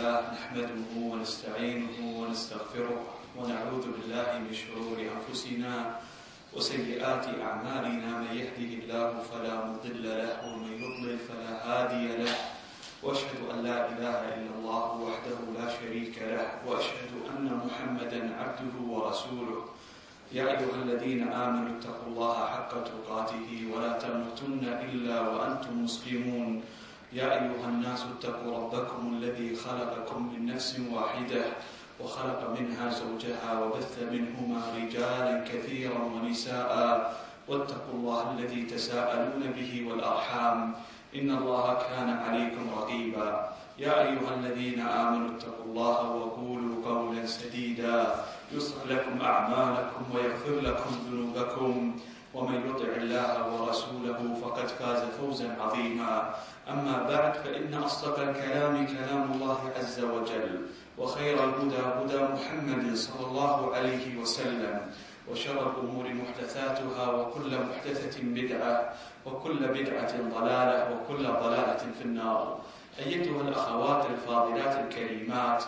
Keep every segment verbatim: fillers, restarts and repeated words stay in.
لله نحمده ونستعينه ونستغفره ونعوذ بالله من شرور أنفسنا وسيئات أعمالنا. من يهده الله فلا مضل له ومن يضلل فلا هادي له، وأشهد أن لا إله إلا الله وحده لا شريك له، وأشهد أن محمدا عبده ورسوله. يا أيها الذين آمنوا اتقوا الله حق تقاته ولا تموتن إلا وأنتم مسلمون. يا أيها الناس اتقوا ربكم الذي خلقكم من نفس واحدة وخلق منها زوجها وبث منهما رجالا كثيرا ونساء، واتقوا الله الذي تساءلون به والأرحام إن الله كان عليكم رقيبا. يا أيها الذين آمنوا اتقوا الله وقولوا قولا سديدا يصلح لكم أعمالكم ويغفر لكم ذنوبكم، ومن يطع الله ورسوله فقد فاز فوزا عظيما. أما بعد، فإن أصدق الكلام كلام الله عز وجل، وخير الهدى هدى محمد صلى الله عليه وسلم، وشر الأمور محدثاتها، وكل محدثة بدعة، وكل بدعة ضلالة، وكل ضلالة في النار. أيتها الأخوات الفاضلات الكريمات،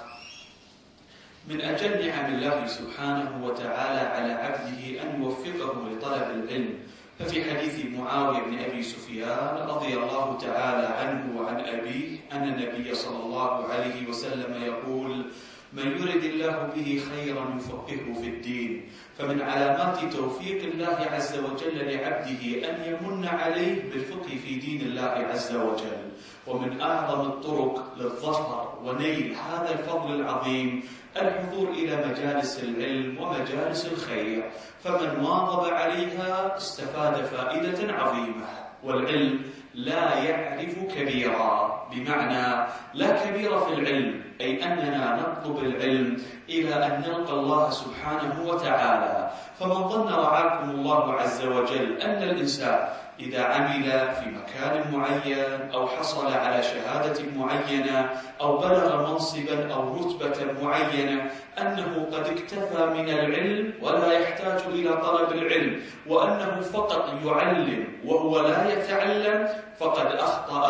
من أجل نعم الله سبحانه وتعالى على عبده أن يوفقه لطلب العلم، ففي حديث معاوية بن أبي سفيان رضي الله تعالى عنه وعن أبيه أن النبي صلى الله عليه وسلم يقول: من يرد الله به خيرا يفقهه في الدين. فمن علامات توفيق الله عز وجل لعبده أن يمن عليه بالفقه في دين الله عز وجل. ومن أعظم الطرق للظفر ونيل هذا الفضل العظيم الحضور إلى مجالس العلم ومجالس الخير، فمن واظب عليها استفاد فائدة عظيمة. والعلم لا يعرف كبيرا، بمعنى لا كبير في العلم، أي أننا نطلب العلم إلى أن نلقى الله سبحانه وتعالى. فمن ظن رعاكم الله عز وجل أن الإنسان إذا عمل في مكان معين أو حصل على شهادة معينة أو بلغ منصبا أو رتبة معينة أنه قد اكتفى من العلم ولا يحتاج إلى طلب العلم، وأنه فقط يعلم وهو لا يتعلم، فقد أخطأ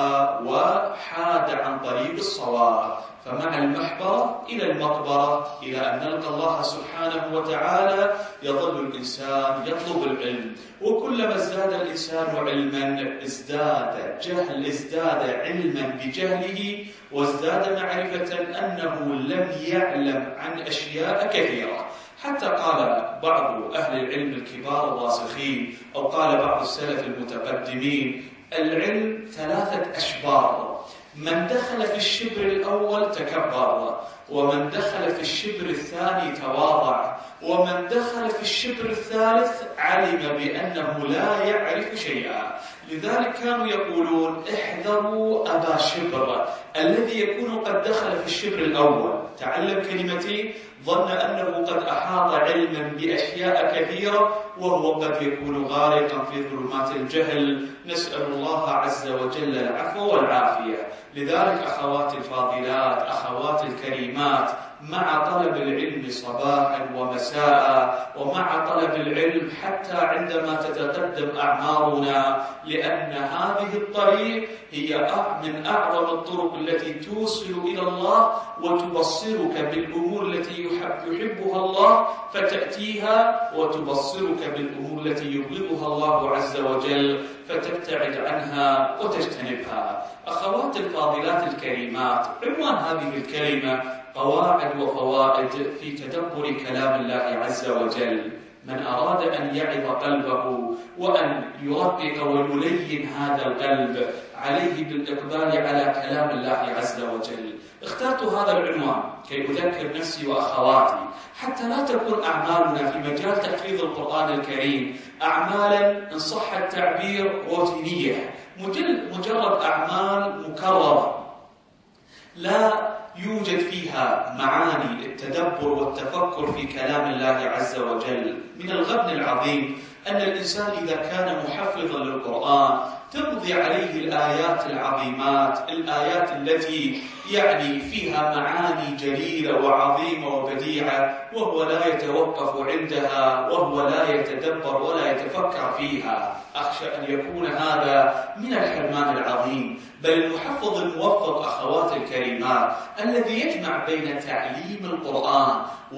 وحاد عن طريق الصواب. فمع المحبرة إلى المقبرة، إلى أن نلقى الله سبحانه وتعالى، يظل الإنسان يطلب العلم. وكلما ازداد الإنسان علما ازداد جهل ازداد علما بجهله، وازداد معرفة أنه لم يعلم عن أشياء كثيرة. حتى قال بعض أهل العلم الكبار الراسخين، أو قال بعض السلف المتقدمين: العلم ثلاثة أشبار، من دخل في الشبر الأول تكبر، ومن دخل في الشبر الثاني تواضع، ومن دخل في الشبر الثالث علم بأنه لا يعرف شيئا. لذلك كانوا يقولون: احذروا أبا شبر، الذي يكون قد دخل في الشبر الأول، تعلم كلمتين، ظن أنه قد أحاط علما بأشياء كثيرة، وهو قد يكون غارقا في ظلمات الجهل. نسأل الله عز وجل العفو والعافية. لذلك أخواتي الفاضلات، أخواتي الكريمات، مع طلب العلم صباحا ومساء، ومع طلب العلم حتى عندما تتقدم أعمارنا، لأن هذه الطريق هي من أعظم الطرق التي توصل إلى الله وتبصرك بالأمور التي يحب يحبها الله فتأتيها، وتبصرك بالأمور التي يبغضها الله عز وجل فتبتعد عنها وتجتنبها. أخوات الفاضلات الكريمات، عنوان هذه الكلمة قواعد وفوائد في تدبر كلام الله عز وجل. من أراد أن يعظ قلبه وأن يرقق ويلين هذا القلب، عليه بالإقبال على كلام الله عز وجل. اخترت هذا العنوان كي أذكر نفسي وأخواتي، حتى لا تكون أعمالنا في مجال تحفيظ القرآن الكريم أعمالا إن صح التعبير روتينية، مجرد أعمال مكررة لا يوجد فيها معاني التدبر والتفكر في كلام الله عز وجل. من الغبن العظيم أن الإنسان إذا كان محفظا للقرآن تمضي عليه الآيات العظيمات، الآيات التي يعني فيها معاني جليلة وعظيمة وبديعة، وهو لا يتوقف عندها، وهو لا يتدبر ولا يتفكر فيها. أخشى أن يكون هذا من الحرمان العظيم. بل المحفظ الموفق أخوات الكريمات الذي يجمع بين تعليم القرآن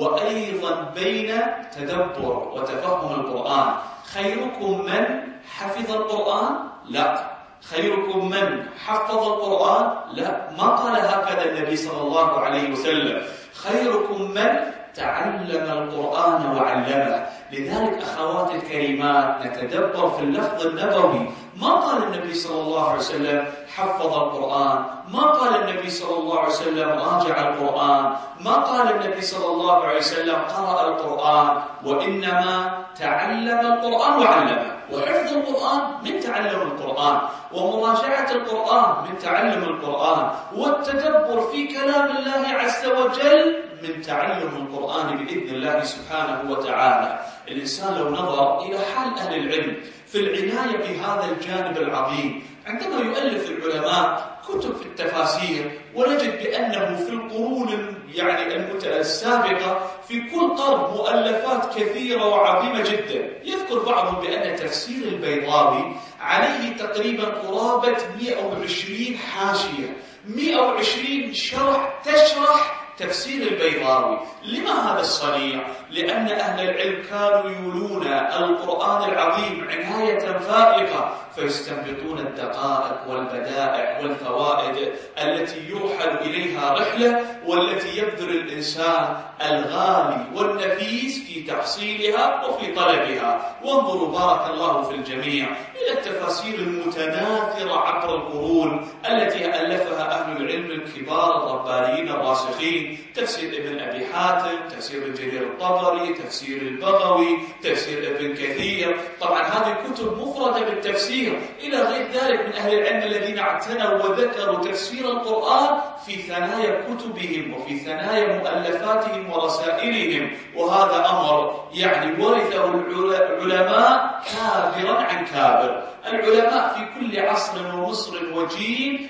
وأيضا بين تدبر وتفهم القرآن. خيركم من حفظ القرآن؟ لا. خيركم من حفظ القرآن؟ لا، ما قال هكذا النبي صلى الله عليه وسلم. خيركم من تعلم القرآن وعلمه. لذلك أخوات الكريمات نتدبر في اللفظ النبوي. ما قال النبي صلى الله عليه وسلم حفظ القرآن، ما قال النبي صلى الله عليه وسلم راجع القرآن، ما قال النبي صلى الله عليه وسلم قرأ القرآن، وإنما تعلم القرآن وعلمه. وحفظ القرآن من تعلم القرآن، ومراجعة القرآن من تعلم القرآن، والتدبر في كلام الله عز وجل من تعلم القرآن بإذن الله سبحانه وتعالى. الإنسان لو نظر إلى حال أهل العلم في العناية بهذا الجانب العظيم، عندما يؤلف العلماء كتب في التفاسير، ونجد بأنه في القرون يعني السابقة في كل قرن مؤلفات كثيرة وعظيمة جدا. يذكر بعضهم بأن تفسير البيضاوي عليه تقريبا قرابة مئة وعشرين حاشية، مئة وعشرين شرح تشرح تفسير البيضاوي. لما هذا الصنيع؟ لأن أهل العلم كانوا يولون القرآن العظيم عناية فائقة، فيستنبطون الدقائق والبدائع والفوائد التي يرحل إليها رحلة، والتي يبذل الإنسان الغالي والنفيس في تحصيلها وفي طلبها. وانظروا بارك الله في الجميع إلى التفاسير المتناثرة عبر القرون التي ألفها أهل العلم الكبار الربانيين الراسخين. تفسير ابن أبي حاتم، تفسير ابن جرير الطبري، تفسير البغوي، تفسير ابن كثير. طبعا هذه كتب مفردة بالتفسير، إلى غير ذلك من أهل العلم الذين اعتنوا وذكروا تفسير القرآن في ثنايا كتبهم وفي ثنايا مؤلفاتهم ورسائلهم. وهذا أمر يعني ورثه العلماء كابرا عن كابر. العلماء في كل عصر ومصر وجيل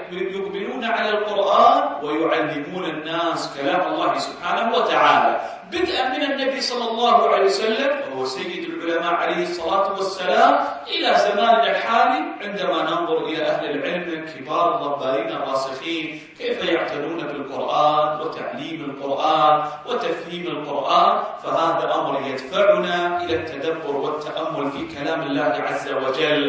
يقبلون على القرآن ويعلمون الناس كلام الله سبحانه وتعالى، بدءا من النبي صلى الله عليه وسلم وهو سيد العلماء عليه الصلاة والسلام، إلى زماننا الحالي عندما ننظر إلى أهل العلم الكبار الربانيين الراسخين كيف يعتنون بالقرآن وتعليم القرآن وتفهيم القرآن. فهذا أمر يدفعنا إلى التدبر والتأمل في كلام الله عز وجل.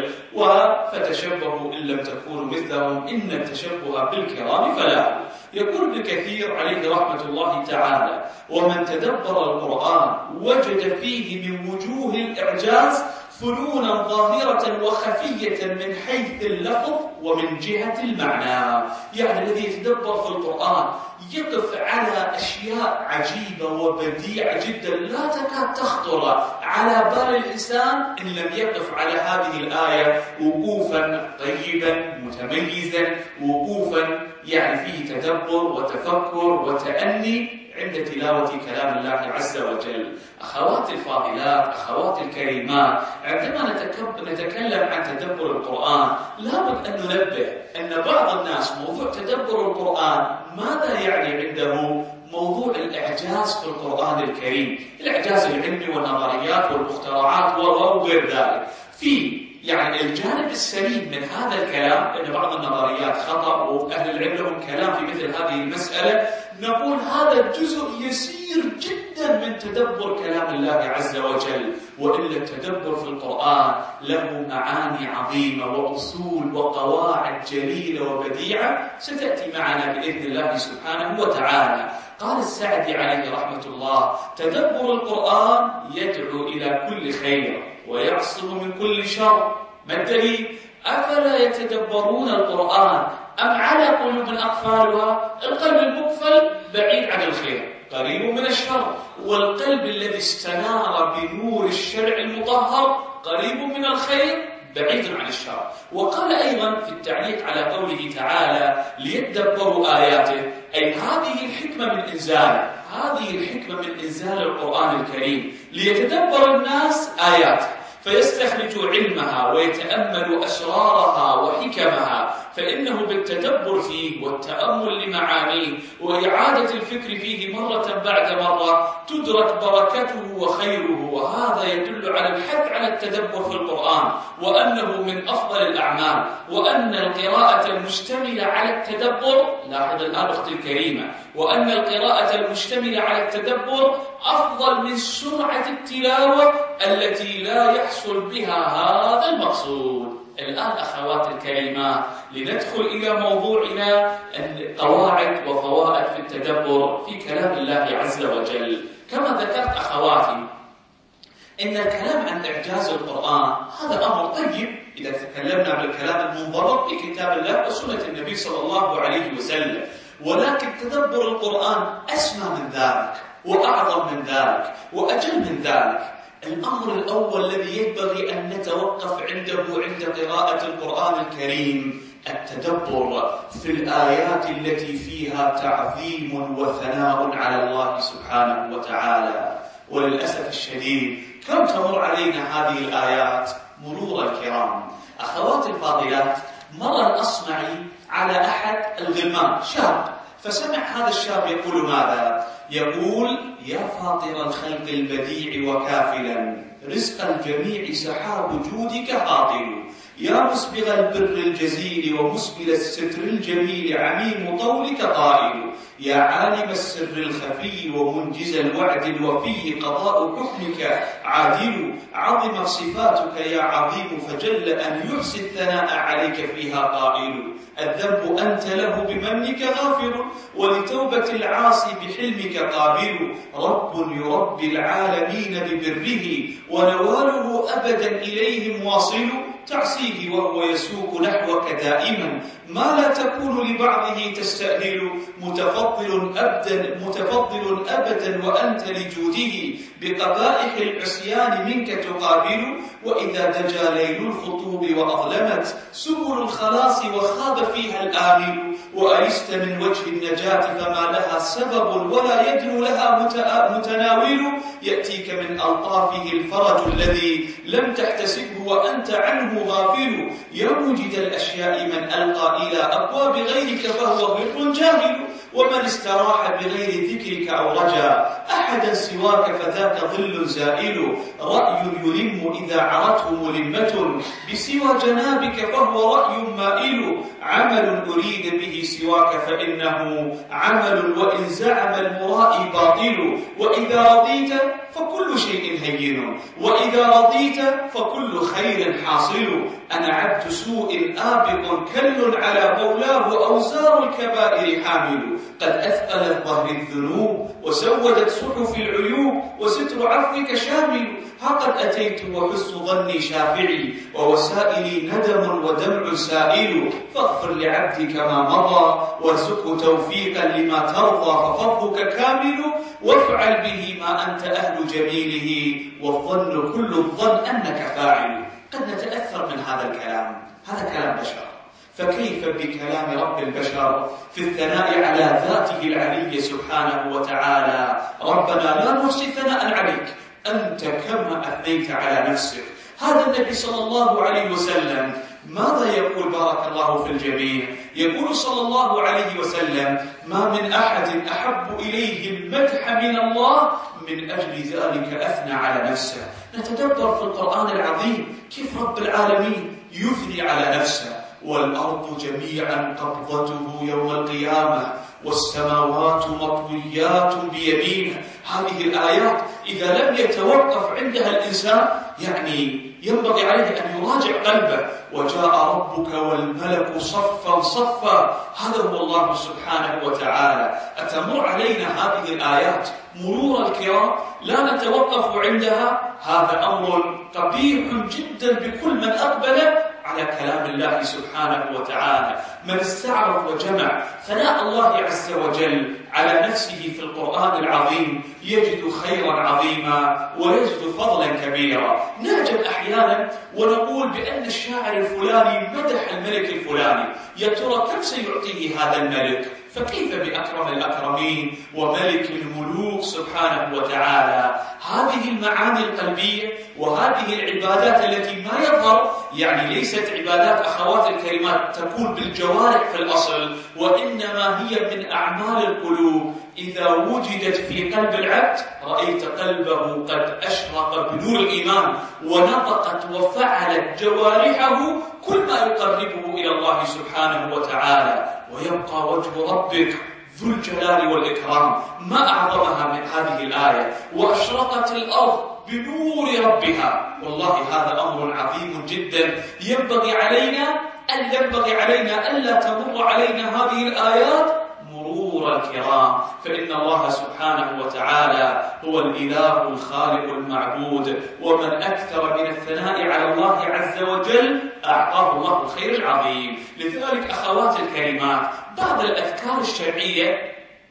وفتشبهوا إن لم تكونوا مثلهم إن التشبه بالكرام فلاح. يقول ابن كثير عليه رحمة الله تعالى: ومن تدبر القرآن وجد فيه من وجوه الإعجاز فنونا ظاهرة وخفية من حيث اللفظ ومن جهة المعنى. يعني الذي يتدبر في القرآن يقف على أشياء عجيبة وبديعة جدا لا تكاد تخطر على بال الإنسان إن لم يقف على هذه الآية وقوفا طيبا متميزا، وقوفا يعني فيه تدبر وتفكر وتأني عند تلاوة كلام الله عز وجل. أخواتي الفاضلات، أخواتي الكريمات، عندما نتكلم عن تدبر القرآن لابد أن ننبه أن بعض الناس موضوع تدبر القرآن ماذا يعني عنده؟ موضوع الإعجاز في القرآن الكريم، الإعجاز العلمي والنظريات والمخترعات وغير ذلك. في يعني الجانب السليم من هذا الكلام أن بعض النظريات خطأ، وأهل العلم لهم كلام في مثل هذه المسألة. نقول هذا جزء يسير جدا من تدبر كلام الله عز وجل، وإلا التدبر في القرآن له معاني عظيمة وأصول وقواعد جليلة وبديعة ستأتي معنا بإذن الله سبحانه وتعالى. قال السعدي عليه رحمة الله: تدبر القرآن يدعو إلى كل خير ويعصم من كل شر. ما الدليل؟ أفلا يتدبرون القرآن أم على قلوب أقفالها؟ القلب المقفل بعيد عن الخير قريب من الشر، والقلب الذي استنار بنور الشرع المطهر قريب من الخير بعيد عن الشر. وقال أيضا في التعليق على قوله تعالى: ليتدبروا آياته، أي هذه الحكمة من إنزال هذه الحكمة من إنزال القرآن الكريم ليتدبر الناس آياته. فيستخرج علمها ويتأمل أسرارها وحكمها، فإنه بالتدبر فيه والتأمل لمعانيه وإعادة الفكر فيه مرة بعد مرة تدرك بركته وخيره. وهذا يدل على الحث على التدبر في القرآن، وأنه من أفضل الأعمال، وأن القراءة المشتملة على التدبر، لاحظ الآن أختي الكريمة، وأن القراءة المشتملة على التدبر أفضل من سرعة التلاوة التي لا يحصل بها هذا المقصود. الآن أخوات الكريمات لندخل إلى موضوعنا، قواعد وفوائد في التدبر في كلام الله عز وجل. كما ذكرت أخواتي إن الكلام عن إعجاز القرآن هذا أمر طيب إذا تكلمنا بالكلام المنضبط في كتاب الله وسنة النبي صلى الله عليه وسلم، ولكن تدبر القرآن أسمى من ذلك وأعظم من ذلك وأجل من ذلك. الأمر الأول الذي ينبغي أن نتوقف عنده عند قراءة القرآن الكريم التدبر في الآيات التي فيها تعظيم وثناء على الله سبحانه وتعالى. وللأسف الشديد كم تمر علينا هذه الآيات مرور الكرام. أخواتي الفاضلات، مر أصمعي على أحد الغلمان شاب، فسمع هذا الشاب يقول ماذا؟ يقول: يا فاطر الخلق البديع وكافلا رزق الجميع سحاب جودك هاطل، يا مسبغ البر الجزيل ومسبل الستر الجميل عميم طولك طائل، يا عالم السر الخفي ومنجز الوعد الوفي قضاء حكمك عادل، عظمت صفاتك يا عظيم فجل أن يحسي الثناء عليك فيها قائل، الذنب أنت له بمنك غافر ولتوبة العاصي بحلمك قابل، رب يربي العالمين ببره ونواله أبدا إليهم واصل، تعصيه وهو يسوق نحوك دائما ما لا تكون لبعضه تستأهل، متفضل أبدا متفضل أبدا وأنت لجوده بقبائح العصيان منك تقابل، وإذا دجا ليل الخطوب وأظلمت سبل الخلاص وخاب فيها الآمل، وأيست من وجه النجاة فما لها سبب ولا يدنو لها متناول، يأتيك من ألطافه الفرج الذي لم تحتسبه وأنت عنه غافل، يا موجد الأشياء من ألقى إلى أبواب غيرك فهو غر جاهل، ومن استراح بغير ذكرك أو رجا أحدا سواك فذاك ظل زائل، رأي يلم إذا عرته ملمة بسوى جنابك فهو رأي مائل، عمل أريد به سواك فإنه عمل وإن زعم المرائي باطل، وإذا رضيت فكل شيء هين وإذا رضيت فكل خير حاصل، أنا عبد سوء آبق كل على مولاه أوزار الكبائر حامل، قد أثقلت ظهر الذنوب وسودت صحف العيوب وستر عفوك شامل، ها قد أتيت وحسن ظني شافعي ووسائلي ندم ودمع سائل، فاغفر لعبدك ما مضى وارزقه توفيقا لما ترضى ففضلك كامل، وافعل به ما أنت أهل جميله والظن كل الظن أنك فاعل. قد نتأثر من هذا الكلام، هذا كلام بشر، فكيف بكلام رب البشر في الثناء على ذاته العلي سبحانه وتعالى؟ ربنا لا نحصي ثناء عليك أنت كما أثنيت على نفسك. هذا النبي صلى الله عليه وسلم ماذا يقول؟ بارك الله في الجميع. يقول صلى الله عليه وسلم: ما من أحد أحب إليه المدح من الله من أجل ذلك أثنى على نفسه. نتدبر في القرآن العظيم كيف رب العالمين يثني على نفسه: والأرض جميعا قبضته يوم القيامة والسماوات مطويات بيمينه. هذه الآيات إذا لم يتوقف عندها الإنسان يعني ينبغي عليه أن يراجع قلبه. وجاء ربك والملك صفا صفا، هذا هو الله سبحانه وتعالى. أتمر علينا هذه الآيات مرور الكرام لا نتوقف عندها؟ هذا أمر قبيح جدا بكل من أقبل على كلام الله سبحانه وتعالى. من استعرض وجمع ثناء الله عز وجل على نفسه في القرآن العظيم يجد خيرا عظيما ويجد فضلا كبيرا. نعجب أحيانا ونقول بأن الشاعر الفلاني مدح الملك الفلاني، يا ترى كم سيعطيه هذا الملك؟ فكيف بأكرم الأكرمين وملك الملوك سبحانه وتعالى؟ هذه المعاني القلبية وهذه العبادات التي ما يظهر، يعني ليست عبادات أخوات الكريمات تكون بالجوارح في الأصل، وإنما هي من أعمال القلوب. إذا وجدت في قلب العبد رأيت قلبه قد أشرق بنور الإيمان، ونطقت وفعلت جوارحه كل ما يقربه إلى الله سبحانه وتعالى. ويبقى وجه ربك ذو الجلال والإكرام. ما أعظمها من هذه الآية: وأشرقت الأرض بنور ربها. والله هذا أمر عظيم جدا. ينبغي علينا أن ينبغي علينا ألا تمر علينا هذه الآيات مرور الكرام، فإن الله سبحانه وتعالى هو الإله الخالق المعبود، ومن أكثر من الثناء على الله عز وجل أعطاه الله الخير العظيم. لذلك أخوات الكريمات، بعض الأذكار الشرعية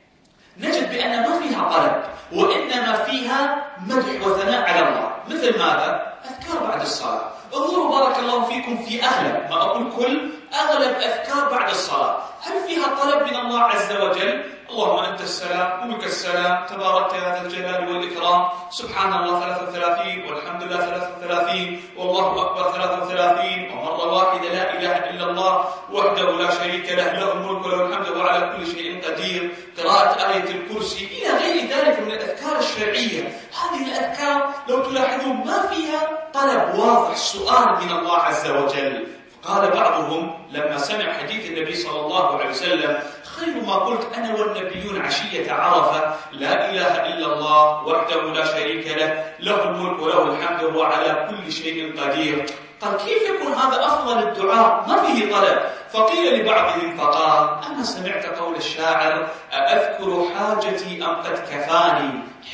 نجد بأن ما فيها طلب، وإنما فيها مدح وثناء على الله. مثل ماذا؟ أذكار بعد الصلاة. انظروا بارك الله فيكم في أغلب، ما أقول كل، أغلب أذكار بعد الصلاة هل فيها طلب من الله عز وجل؟ اللهم أنت السلام ومنك السلام، تبارك يا ذا الجلال والإكرام، سبحان الله ثلاثة وثلاثين، والحمد لله ثلاثة وثلاثين، والله أكبر ثلاثة وثلاثين، ومرة واحدة لا إله إلا الله وحده لا شريك له، له الملك وله الحمد وهو على كل شيء قدير، قراءة آية الكرسي، إلى غير ذلك من الأذكار الشرعية. هذه الأذكار لو تلاحظون ما فيها طلب واضح، سؤال من الله عز وجل. قال بعضهم لما سمع حديث النبي صلى الله عليه وسلم: خير ما قلت أنا والنبيون عشية عرفة لا إله إلا الله وحده لا شريك له، له الملك وله الحمد وهو على كل شيء قدير. قال: كيف يكون هذا أفضل الدعاء ما فيه طلب؟ فقيل لبعضهم فقال: أنا سمعت قول الشاعر: أأذكر حاجتي أم قد كفاني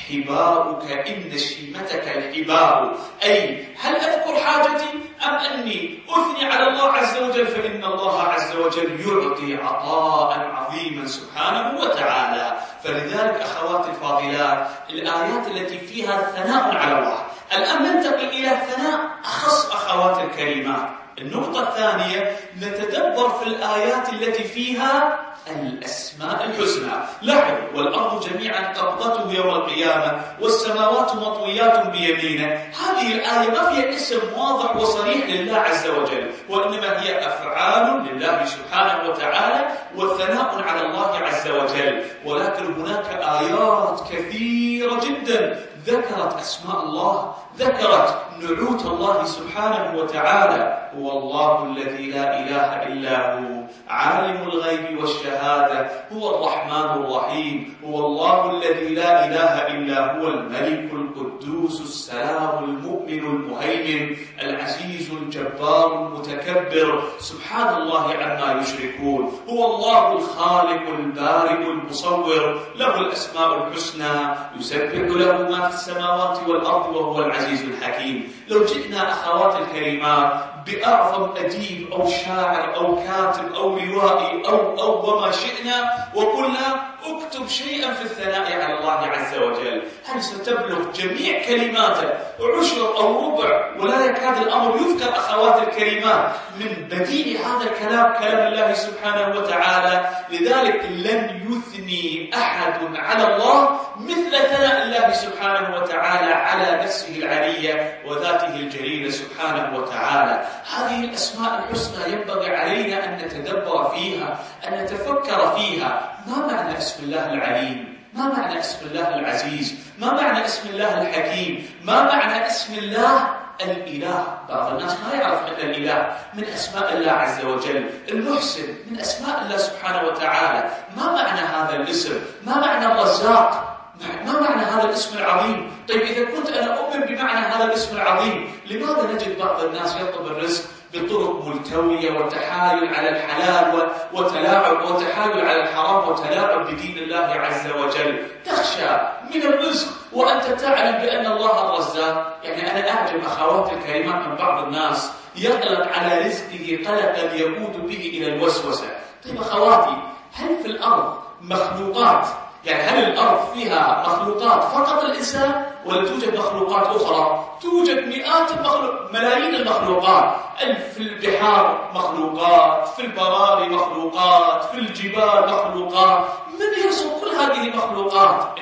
حباؤك إن شيمتك الحباء. أي هل أذكر حاجتي أم أني أثني على الله عز وجل؟ فإن الله عز وجل يعطي عطاء عظيما سبحانه وتعالى. فلذلك أخوات الفاضلات، الآيات التي فيها ثناء على الله. الآن ننتقل إلى ثناء أخص أخوات الكريمات. النقطة الثانية، نتدبر في الآيات التي فيها الأسماء الحسنى. لاحظ: والأرض جميعا قبضته يوم القيامة والسماوات مطويات بيمينه. هذه الآية ما فيها اسم واضح وصريح لله عز وجل، وإنما هي أفعال لله سبحانه وتعالى والثناء على الله عز وجل. ولكن هناك آيات كثيرة جدا ذكرت أسماء الله، ذكرت نعوت الله سبحانه وتعالى. هو الله الذي لا إله إلا هو عالم الغيب والشهادة، هو الرحمن الرحيم، هو الله الذي لا إله إلا هو الملك القدوس السلام المؤمن المهيمن العزيز الجبار المتكبر، سبحان الله عما يشركون. هو الله الخالق البارئ المصور، له الأسماء الحسنى، يسبح له ما في السماوات والأرض وهو العزيز الحكيم. لو جئنا أخوات الكريمات بأعظم أديب أو شاعر أو كاتب أو روائي أو أو وما شئنا وقلنا اكتب شيئا في الثناء على الله عز وجل، هل ستبلغ جميع كلماته عشر أو ربع؟ ولا يكاد الأمر يذكر أخوات الكريمات من بديع هذا الكلام، كلام الله سبحانه وتعالى. لذلك لن يثني أحد على الله مثل ثناء الله سبحانه وتعالى على نفسه العلية وذاته الجليلة سبحانه وتعالى. هذه الأسماء الحسنى ينبغي علينا أن نتدبر فيها، أن نتفكر فيها. ما معنى اسم الله العليم؟ ما معنى اسم الله العزيز؟ ما معنى اسم الله الحكيم؟ ما معنى اسم الله الإله؟ بعض الناس ما يعرف أن الإله من أسماء الله عز وجل، المحسن من أسماء الله سبحانه وتعالى. ما معنى هذا الاسم؟ ما معنى الرزاق؟ ما معنى هذا الاسم العظيم؟ طيب إذا كنت أنا أؤمن بمعنى هذا الاسم العظيم، لماذا نجد بعض الناس يطلب الرزق بطرق ملتوية وتحايل على الحلال وتلاعب وتحايل على الحرام وتلاعب بدين الله عز وجل؟ تخشى من الرزق وأنت تعلم بأن الله الرزاق. يعني أنا أعجب أخوات الكريمات من بعض الناس يقلق على رزقه قلقا يقود به إلى الوسوسة. طيب أخواتي، هل في الأرض مخلوقات، يعني هل الأرض فيها مخلوقات فقط الإنسان ولا توجد مخلوقات أخرى؟ توجد مئات المخلوق ملايين المخلوقات، في البحار مخلوقات، في البراري مخلوقات، في الجبال مخلوقات. من يرزق كل هذه المخلوقات؟ إنه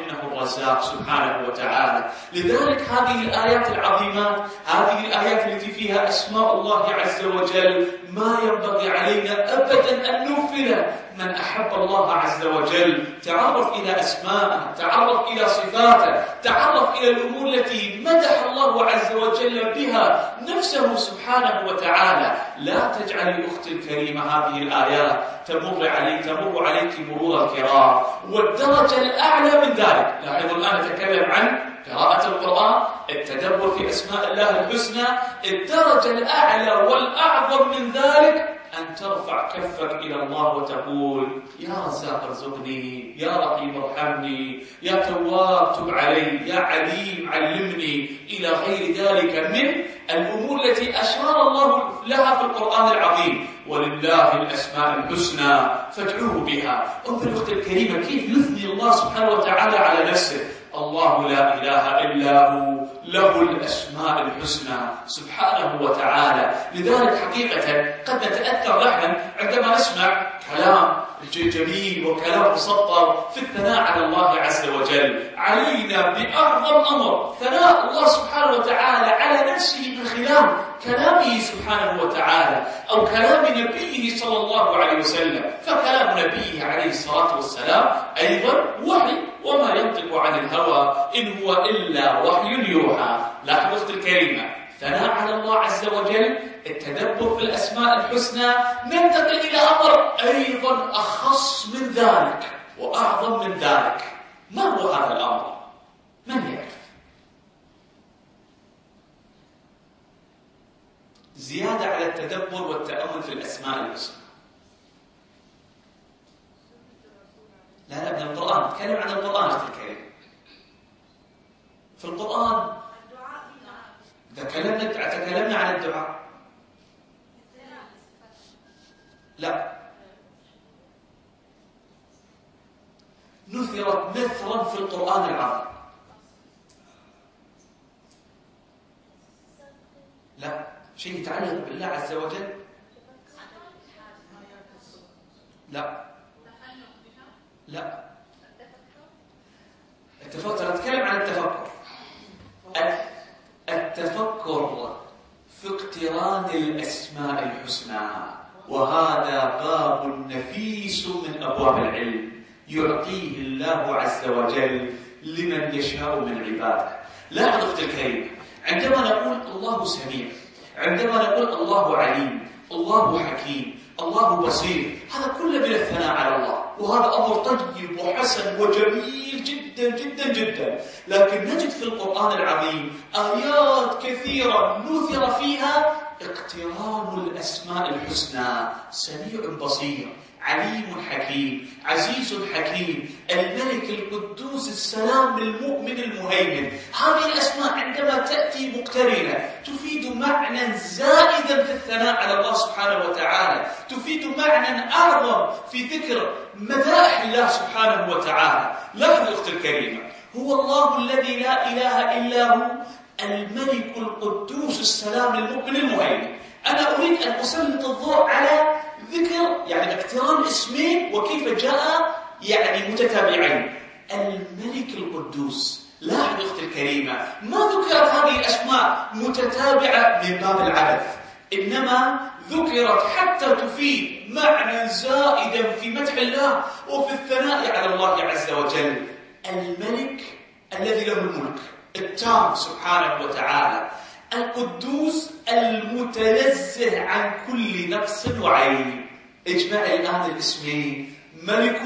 الرزاق سبحانه وتعالى. لذلك هذه الآيات العظيمات، هذه الآيات التي فيها أسماء الله عز وجل، ما ينبغي علينا أبدا أن نغفل. من أحب الله عز وجل تعرف إلى أسماءه، تعرف إلى صفاته، تعرف إلى الأمور التي مدح الله عز وجل بها نفسه سبحانه وتعالى. لا تجعل أختي الكريمة هذه الآيات تمر عليك تمر عليك مرور الكرام. والدرجة الأعلى من ذلك، لاحظوا الآن نتكلم عن قراءة القرآن، التدبر في أسماء الله الحسنى. الدرجة الأعلى والأعظم من ذلك أن ترفع كفك إلى الله وتقول: يا رزاق ارزقني، يا رحيم ارحمني، يا تواب تب علي، يا عليم علمني، إلى غير ذلك من الأمور التي أشار الله لها في القرآن العظيم. ولله الأسماء الحسنى فادعوه بها. انظر الأخت الكريمة كيف يثني الله سبحانه وتعالى على نفسه: الله لا إله إلا هو له الأسماء الحسنى سبحانه وتعالى. لذلك حقيقة قد نتأثر نحن عندما نسمع كلام جميل وكلام مسطر في الثناء على الله عز وجل. علينا بأعظم أمر ثناء الله سبحانه وتعالى على نفسه من خلال كلامه سبحانه وتعالى أو كلام نبيه صلى الله عليه وسلم. فكلام نبيه عليه الصلاة والسلام أيضا وحي، وما ينطق عن الهوى إن هو إلا وحي يوحى. لاحظوا أختي الكريمة، ثناء على الله عز وجل، التدبر في الأسماء الحسنى. ننتقل إلى أمر أيضا أخص من ذلك وأعظم من ذلك. ما هو هذا الأمر؟ من يعرف؟ زيادة على التدبر والتأمل في الأسماء الحسنى. لا لا من القرآن، نتكلم عن القرآن أختي الكريمة. في القرآن تكلمنا تكلمنا عن الدعاء. لا، نثرت نثرا في القرآن العظيم. لا، شيء يتعلق بالله عز وجل. لا لا التفكر، نتكلم عن التفكر. التفكر في اقتران الأسماء الحسنى، وهذا باب نفيس من أبواب العلم يعطيه الله عز وجل لمن يشاء من عباده. لاحظ أختي الكريمة، عندما نقول الله سميع، عندما نقول الله عليم، الله حكيم، الله بصير، هذا كله من الثناء على الله، وهذا أمر طيب وحسن وجميل جدا جدا جدا. لكن نجد في القرآن العظيم آيات كثيرة نثر فيها اقتران الأسماء الحسنى: سميع بصير، عليم حكيم، عزيز حكيم، الملك القدوس السلام المؤمن المهيمن. هذه الأسماء عندما تأتي مقترنة تفيد معنى زائدا في الثناء على الله سبحانه وتعالى، تفيد معنى أعظم في ذكر مدائح الله سبحانه وتعالى. لاحظوا الأخت الكريمة، هو الله الذي لا إله إلا هو الملك القدوس السلام المؤمن المهيمن. أنا أريد أن أسلط الضوء على ذكر يعني اقتران اسمين وكيف جاء يعني متتابعين. الملك القدوس، لاحظ أختي الكريمة، ما ذكرت هذه الأسماء متتابعة من باب العبث، إنما ذكرت حتى تفيد معنى زائدا في مدح الله وفي الثناء على الله عز وجل. الملك الذي له الملك التام سبحانه وتعالى، القدوس المتنزه عن كل نقص وعيب. اجمع الآن الاسمين: ملك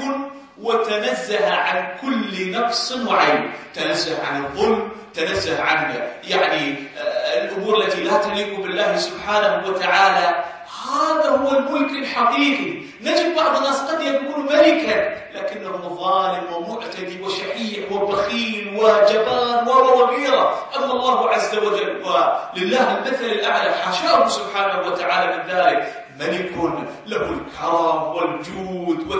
وتنزه عن كل نقص وعيب. تنزه عن الظلم، تنزه عن يعني الأمور التي لا تليق بالله سبحانه وتعالى. هذا هو الملك الحقيقي. نجد بعض الناس قد يكون ملكا لكنه ظالم ومعتدي وشحيح وبخيل وجبان وغيره. أما الله عز وجل ولله المثل الأعلى حاشاه سبحانه وتعالى من ذلك، ملك له الكرم والجود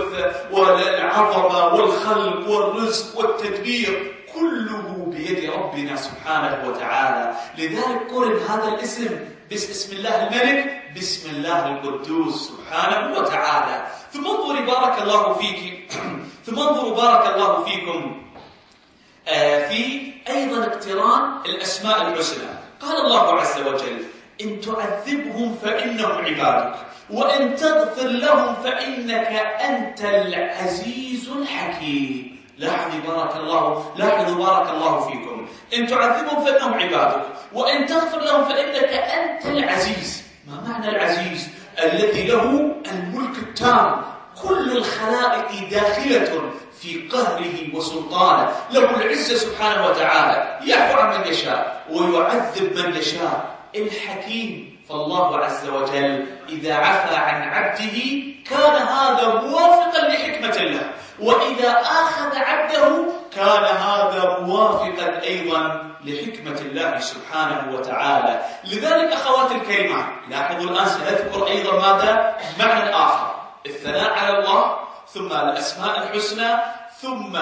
والعظمة والخلق والرزق والتدبير، كله بيد ربنا سبحانه وتعالى. لذلك قرن هذا الاسم باسم الله الملك بسم الله القدوس سبحانه وتعالى. ثم انظروا بارك الله فيك ثم انظروا بارك الله فيكم في أيضا اقتران الأسماء الحسنى. قال الله عز وجل: إن تعذبهم فإنهم عبادك وإن تغفر لهم فإنك أنت العزيز الحكيم. لاحظوا بارك الله لاحظوا بارك الله فيكم، إن تعذبهم فإنهم عبادك وإن تغفر لهم فإنك أنت العزيز. ما معنى العزيز؟ الذي له الملك التام، كل الخلائق داخلة في قهره وسلطانه، له العزة سبحانه وتعالى، يعفو عن من يشاء ويعذب من يشاء. الحكيم، فالله عز وجل إذا عفى عن عبده كان هذا موافقا لحكمة الله، وإذا آخذ عبده كان هذا موافقا أيضا لحكمة الله سبحانه وتعالى. لذلك أخواتي الكريمات، لاحظوا الآن سنذكر أيضا ماذا؟ معنى آخر: الثناء على الله، ثم الأسماء الحسنى، ثم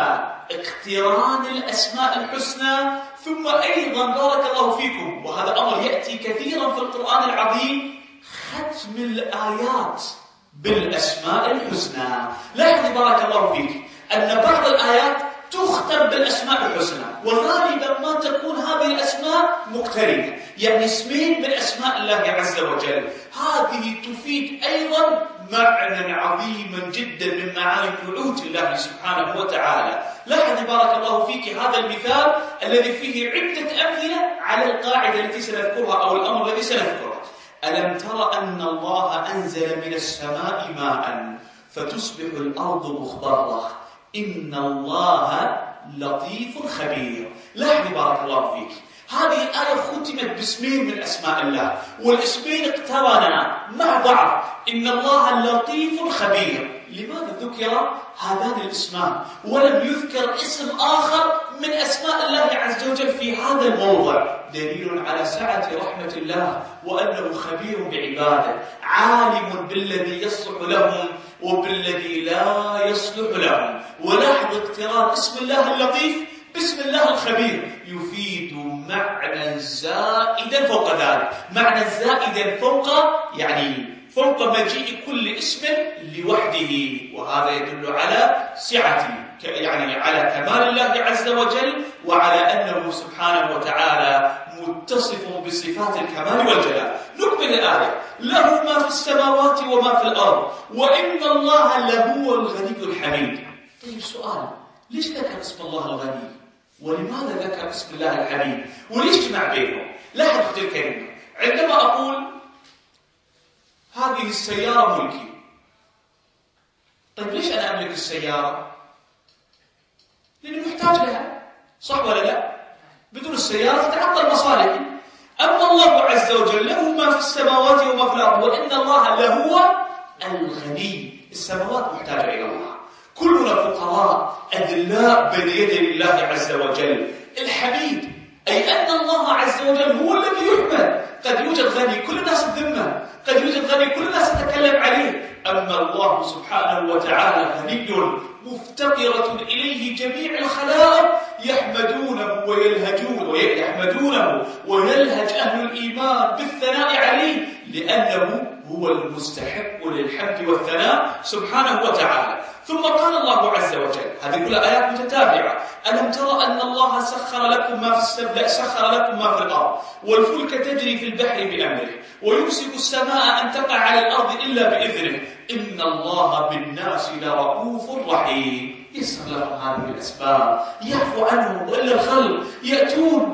اقتران الأسماء الحسنى، ثم أيضا بارك الله فيكم، وهذا أمر يأتي كثيرا في القرآن العظيم، ختم الآيات بالأسماء الحسنى. لاحظوا بارك الله فيك أن بعض الآيات تختم بالأسماء الحسنى، وغالبا ما تكون هذه الأسماء مقترنة، يعني اسمين من أسماء الله عز وجل. هذه تفيد أيضا معنى عظيما جدا من معاني نعوت الله سبحانه وتعالى. لاحظ بارك الله فيك هذا المثال الذي فيه عدة أمثلة على القاعدة التي سنذكرها أو الأمر الذي سنذكره. ألم تر أن الله أنزل من السماء ماء فتصبح الأرض مخضرة إن الله لطيف خبير. لاحظ بارك الله فيك، هذه الآية ختمت باسمين من أسماء الله، والاسمين اقترنا مع بعض، إن الله لطيف خبير. لماذا ذكر هذان الاسمان ولم يذكر اسم آخر من أسماء الله عز وجل في هذا الموضع؟ دليل على سعة رحمة الله، وأنه خبير بعباده، عالم بالذي يصلح لهم وبالذي لا يصلح لهم. ولاحظ اقتران اسم الله اللطيف باسم الله الخبير يفيد معنى زائدا فوق ذلك، معنى زائدا فوق يعني فوق مجيء كل اسم لوحده، وهذا يدل على سعته، يعني على كمال الله عز وجل، وعلى أنه سبحانه وتعالى متصف بصفات الكمال والجلال. نكمل الآية: له ما في السماوات وما في الأرض وإن الله لهو الغني الحميد. طيب سؤال، ليش ذكر اسم الله الغني؟ ولماذا ذكر اسم الله الحميد؟ وليش جمع بينهم؟ لاحظ أختي الكريمة، عندما أقول هذه السيارة ملكي، طيب ليش أنا أملك السيارة؟ لأني محتاج لها، صح ولا لا؟ بدون السيارة تتعطل مصالحي. أما الله عز وجل له ما في السماوات وما في الأرض وإن الله لهو الغني. السماوات محتاجة إلى الله، كلنا فقراء أذلاء بين يدي الله عز وجل. الحميد أي أن الله عز وجل هو الذي يحمد. قد يوجد غني كل الناس تذمه، قد يوجد غني كل الناس تتكلم عليه، أما الله سبحانه وتعالى غني مفتقرة إليه جميع الخلائق، يحمدونه ويلهجون ويحمدونه ويلهج أهل الإيمان بالثناء عليه، لأنه هو المستحق للحمد والثناء سبحانه وتعالى. ثم قال الله عز وجل، هذه كلها آيات متتابعة: ألم ترى أن الله سخر لكم ما في السماء سخر لكم ما في الأرض والفلك تجري في البحر بأمره ويمسك السماء أن تقع على الأرض إلا بإذنه إن الله بالناس لرؤوف رحيم. يسر لهم هذه الأسباب، يعفو عنهم، وإلا الخلق يأتون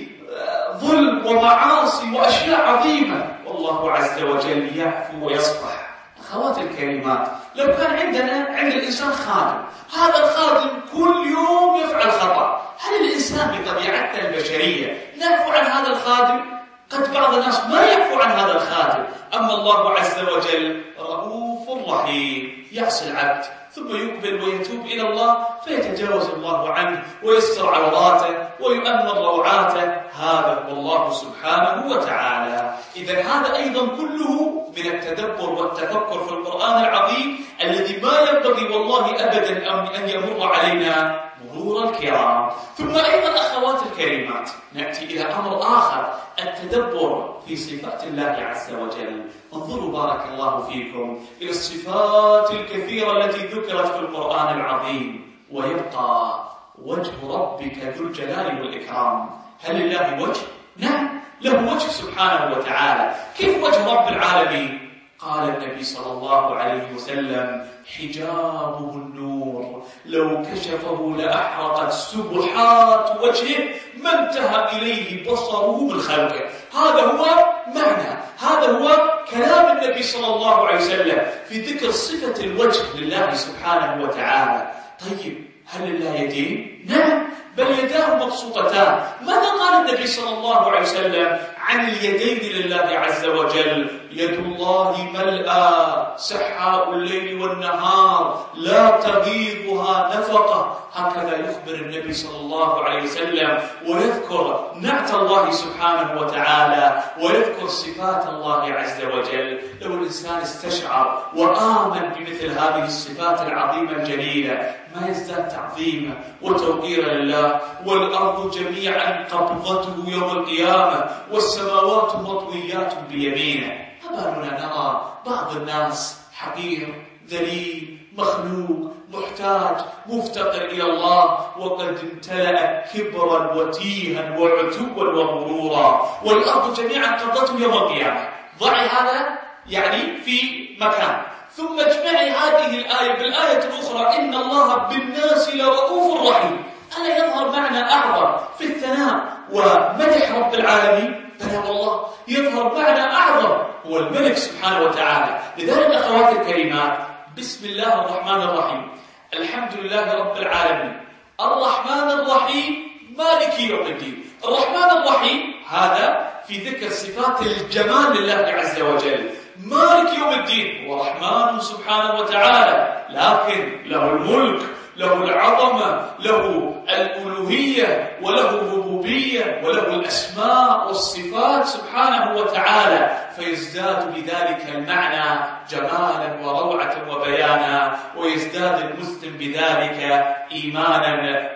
بظلم ومعاصي وأشياء عظيمة، والله عز وجل يعفو ويصفح. أخواتي الكريمات، لو كان عندنا عند الإنسان خادم، هذا الخادم كل يوم يفعل خطأ، هل الإنسان بطبيعتنا البشرية نعفو عن هذا الخادم؟ قد بعض الناس ما يعفو عن هذا الخادم. أما الله عز وجل رؤوف رحيم، يعصي العبد ثم يقبل ويتوب إلى الله فيتجاوز الله عنه ويستر عوراته ويؤمن روعاته. هذا هو الله سبحانه وتعالى. إذا هذا أيضا كله من التدبر والتفكر في القرآن العظيم الذي ما ينبغي والله أبدا أن يمر علينا مرور الكرام. ثم أيضا أخواتي الكريمات، نأتي إلى أمر آخر، التدبر في صفات الله عز وجل. انظروا بارك الله فيكم إلى الصفات الكثيرة التي ذكرت في القرآن العظيم، ويبقى وجه ربك ذو الجلال والإكرام. هل لله وجه؟ نعم، له وجه سبحانه وتعالى. كيف وجه رب العالمين؟ قال النبي صلى الله عليه وسلم: حجابه النور، لو كشفه لأحرقت سبحات وجهه ما انتهى إليه بصره من خلقه. هذا هو معنى، هذا هو كلام النبي صلى الله عليه وسلم في ذكر صفة الوجه لله سبحانه وتعالى. طيب، هل لله يدين؟ نعم، بل يداه مبسوطتان. ماذا قال النبي صلى الله عليه وسلم عن اليدين لله عز وجل؟ يد الله ملأى سحاء الليل والنهار لا تغيضها نفقة. هكذا يخبر النبي صلى الله عليه وسلم ويذكر نعت الله سبحانه وتعالى ويذكر صفات الله عز وجل. لو الإنسان استشعر وآمن بمثل هذه الصفات العظيمة الجليلة ما يزداد تعظيما وتوقيرا لله. والأرض جميعا قبضته يوم القيامة والسماوات مطويات بيمينه. أبالنا نرى بعض الناس حقير ذليل مخلوق محتاج مفتقر إلى الله وقد امتلأ كبرا وتيها وعتوا وغرورا. والأرض جميعا قبضته يوم القيامة. ضعي هذا يعني في مكان، ثم اجمعي هذه الآية بالآية الأخرى: إن الله بالناس لرؤوف رحيم. ألا يظهر معنى أعظم في الثناء ومدح رب العالمين؟ بلى والله، يظهر معنى أعظم هو الملك سبحانه وتعالى. لذلك أخواتي الكريمات، بسم الله الرحمن الرحيم، الحمد لله رب العالمين، الرحمن الرحيم، مالك يوم الدين. الرحمن الرحيم هذا في ذكر صفات الجمال لله عز وجل. مالك يوم الدين هو رحمن سبحانه وتعالى، لكن له الملك، له العظمة، له الألوهية، وله الربوبية، وله الأسماء والصفات سبحانه وتعالى، فيزداد بذلك المعنى جمالا وروعة وبيانا، ويزداد المسلم بذلك إيمانا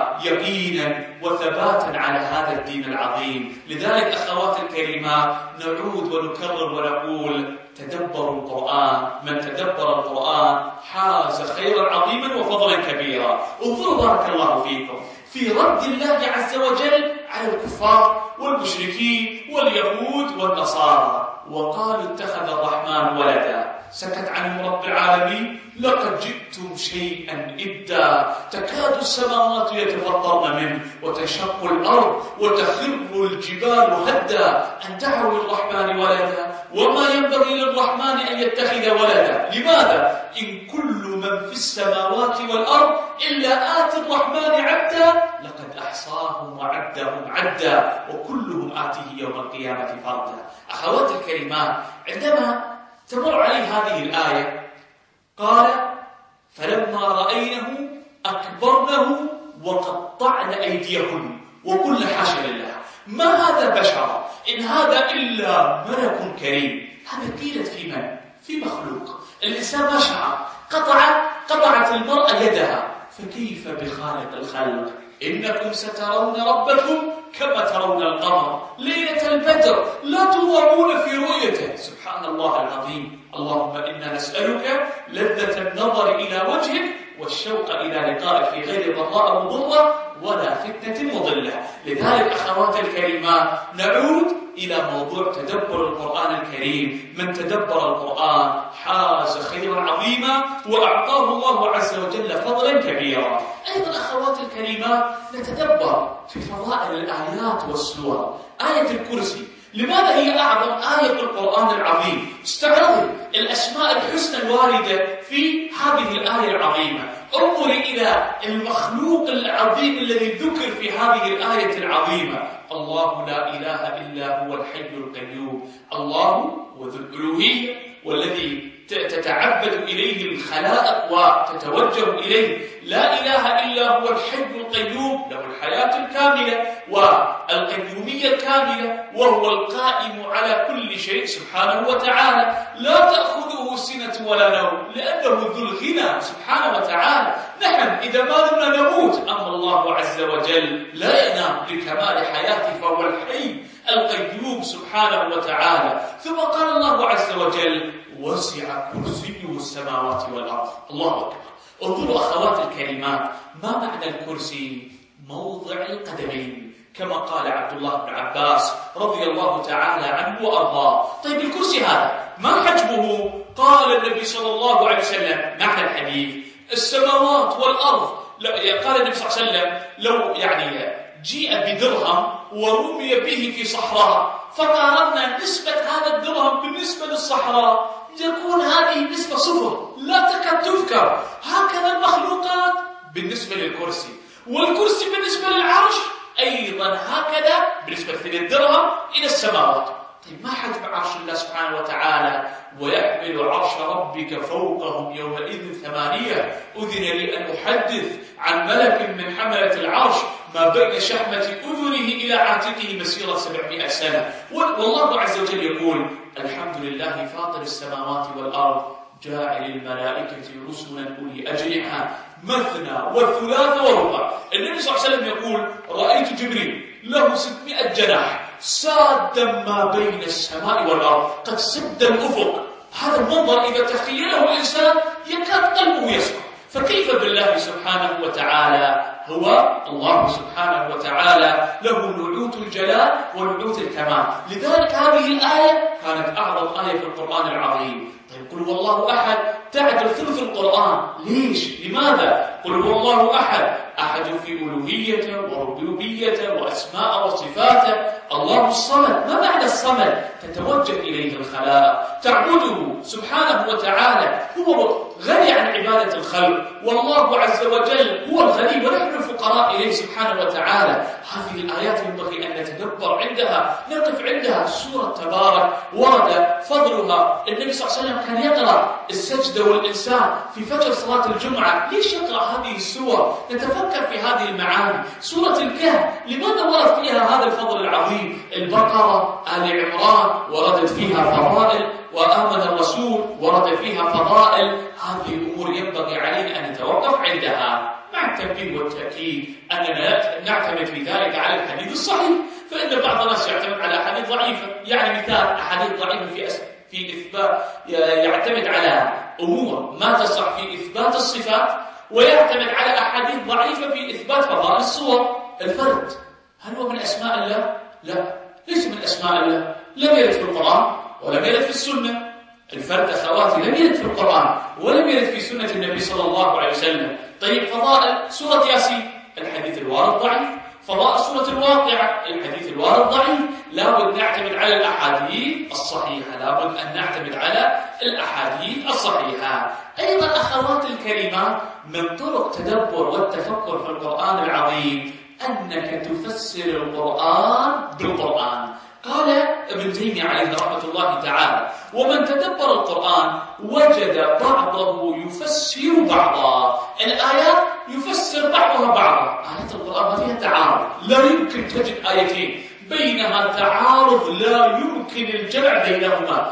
ويقينا وثباتا على هذا الدين العظيم. لذلك أخوات الكريمات، نعود ونكرر ونقول: تدبروا القرآن. من تدبر القرآن حاز خيرا عظيما وفضلا كبيرا. انظروا بارك الله فيكم في رد الله عز وجل على الكفار والمشركين واليهود والنصارى، وقالوا: اتخذ الرحمن ولدا. سكت عنهم رب العالمين: لقد جئتم شيئا إدا، تكاد السماوات يتفطرن منه وتنشق الأرض وتخر الجبال هدا أن دعوا للرحمن ولدا وما ينبغي للرحمن أن يتخذ ولدا. لماذا؟ إن كل من في السماوات والأرض إلا آتي الرحمن عبدا لقد أحصاهم وعدهم عدا وكلهم آتيه يوم القيامة فردا. أخوات الكريمات، عندما تمر عليه هذه الآية قال: فلما رأينه أكبرنه وقطعن أيديهن وكل حاشا لله، ما هذا بشر، إن هذا إلا ملك كريم. هذا قيلت في من؟ في مخلوق. الإنسان ما شعر، قطع قطعت المرأة يدها، فكيف بخالق الخلق؟ إنكم سترون ربكم كما ترون القمر ليلة البدر لا تضامون في رؤيته. سبحان الله العظيم. اللهم إنا نسألك لذة النظر إلى وجهك والشوق إلى لقائك في غير ضراء مضرة ولا فتنة مضلة. لذلك أخوات الكريمات، نعود إلى موضوع تدبر القرآن الكريم. من تدبر القرآن حاز خيرا عظيما وأعطاه الله عز وجل فضلا كبيرا. أيضا أخوات الكريمات، نتدبر في فضائل الآيات والسور. آية الكرسي، لماذا هي أعظم آية في القرآن العظيم؟ استعرضي الأسماء الحسنى الواردة في هذه الآية العظيمة. انظري إلى المخلوق العظيم الذي ذكر في هذه الآية العظيمة: الله لا إله إلا هو الحي القيوم. الله هو ذو الألوهية والذي تتعبد إليه الخلائق وتتوجه إليه. لا إله إلا هو الحي القيوم، له الحياة الكاملة والقيومية الكاملة، وهو القائم على كل شيء سبحانه وتعالى، لا تأخذه سنة ولا نوم لأنه ذو الغنى سبحانه وتعالى. نحن إذا ما لنا نموت، أما الله عز وجل لا ينام لكمال حياته، فهو الحي القيوم سبحانه وتعالى. ثم قال الله عز وجل: وسع كرسيه السماوات والأرض. الله أكبر. انظروا أخوات الكريمات، ما معنى الكرسي؟ موضع القدمين، كما قال عبد الله بن عباس رضي الله تعالى عنه وأرضاه. طيب الكرسي هذا ما حجمه؟ قال النبي صلى الله عليه وسلم معنى الحديث السماوات والأرض. قال النبي صلى الله عليه وسلم لو يعني جيء بدرهم ورمي به في صحراء فقارنا نسبة هذا الدرهم بالنسبة للصحراء يكون هذه النسبة صفر، لا تكاد تذكر. هكذا المخلوقات بالنسبة للكرسي، والكرسي بالنسبة للعرش أيضا هكذا بالنسبة للدرهم إلى السماوات. طيب ما حجم عرش الله سبحانه وتعالى؟ ويحمل عرش ربك فوقهم يومئذ ثمانية. أذن لي أن أحدث عن ملك من حملة العرش ما بين شحمة أذنه إلى عاتقه مسيرة سبعمائة سنة. والله عز وجل يقول الحمد لله فاطر السماوات والأرض جاعل الملائكة رسلا أولي أجنحة مثنى وثلاث ورباع. النبي صلى الله عليه وسلم يقول رأيت جبريل له ستمائة جناح سادا ما بين السماء والأرض، قد سد الأفق. هذا المنظر إذا تخيله الإنسان يكاد قلبه يسمع. فكيف بالله سبحانه وتعالى؟ هو الله سبحانه وتعالى له نعوت الجلال ونعوت الكمال. لذلك هذه الآية كانت أعظم آية في القرآن العظيم. طيب قل هو الله أحد تعدل ثلث القرآن. ليش؟ لماذا؟ قل هو الله أحد، أحد في ألوهيته وربوبيته وأسماء وصفاته. الله الصمد. ما معنى الصمد؟ تتوجه إليه الخلائق، تعبده سبحانه وتعالى. هو غني عن عبادة الخلق، والله عز وجل هو الغني ونحن الفقراء إليه سبحانه وتعالى. هذه الآيات ينبغي أن نتدبر عندها، نقف عندها. سورة تبارك ورد فضلها. النبي صلى الله عليه وسلم كان يقرأ السجدة والإنسان في فجر صلاة الجمعة. ليش يقرأ هذه السور؟ نتفكر في هذه المعاني. سورة الكهف لماذا ورد فيها هذا الفضل العظيم؟ البقرة، آل عمران وردت فيها فضائل، وآمن الرسول ورد فيها فضائل. هذه الأمور ينبغي علينا أن نتوقف عندها، مع التنبيه والتأكيد أننا نعتمد في ذلك على الحديث الصحيح. فإن بعض الناس يعتمد على أحاديث ضعيفة، يعني مثال أحاديث ضعيفة في أسف في إثبات، يعتمد على أمور ما تصح في إثبات الصفات، ويعتمد على أحاديث ضعيفة في إثبات فضائل الصور. الفرد هل هو من أسماء الله؟ لا، ليس من أسماء الله. لم يرد في القرآن ولم يرد في السنة. الفرد أخواتي لم يرد في القرآن ولم يرد في سنة النبي صلى الله عليه وسلم. طيب فضائل سورة ياسين الحديث الوارد ضعيف. فضائل سورة الواقعة الحديث الوارد ضعيف. لابد نعتمد على الأحاديث الصحيحة، لابد أن نعتمد على الأحاديث الصحيحة. أيضا أخوات الكريمات من طرق تدبر والتفكر في القرآن العظيم أنك تفسر القرآن بالقرآن. قال ابن تيمية عليه رحمة الله تعالى ومن تدبر القرآن وجد بعضه يفسر بعضا. الآيات يفسر بعضها بعضا. آيات القرآن ما فيها تعارض، لا يمكن تجد آيتين بينها تعارض، لا يمكن الجمع بينهما،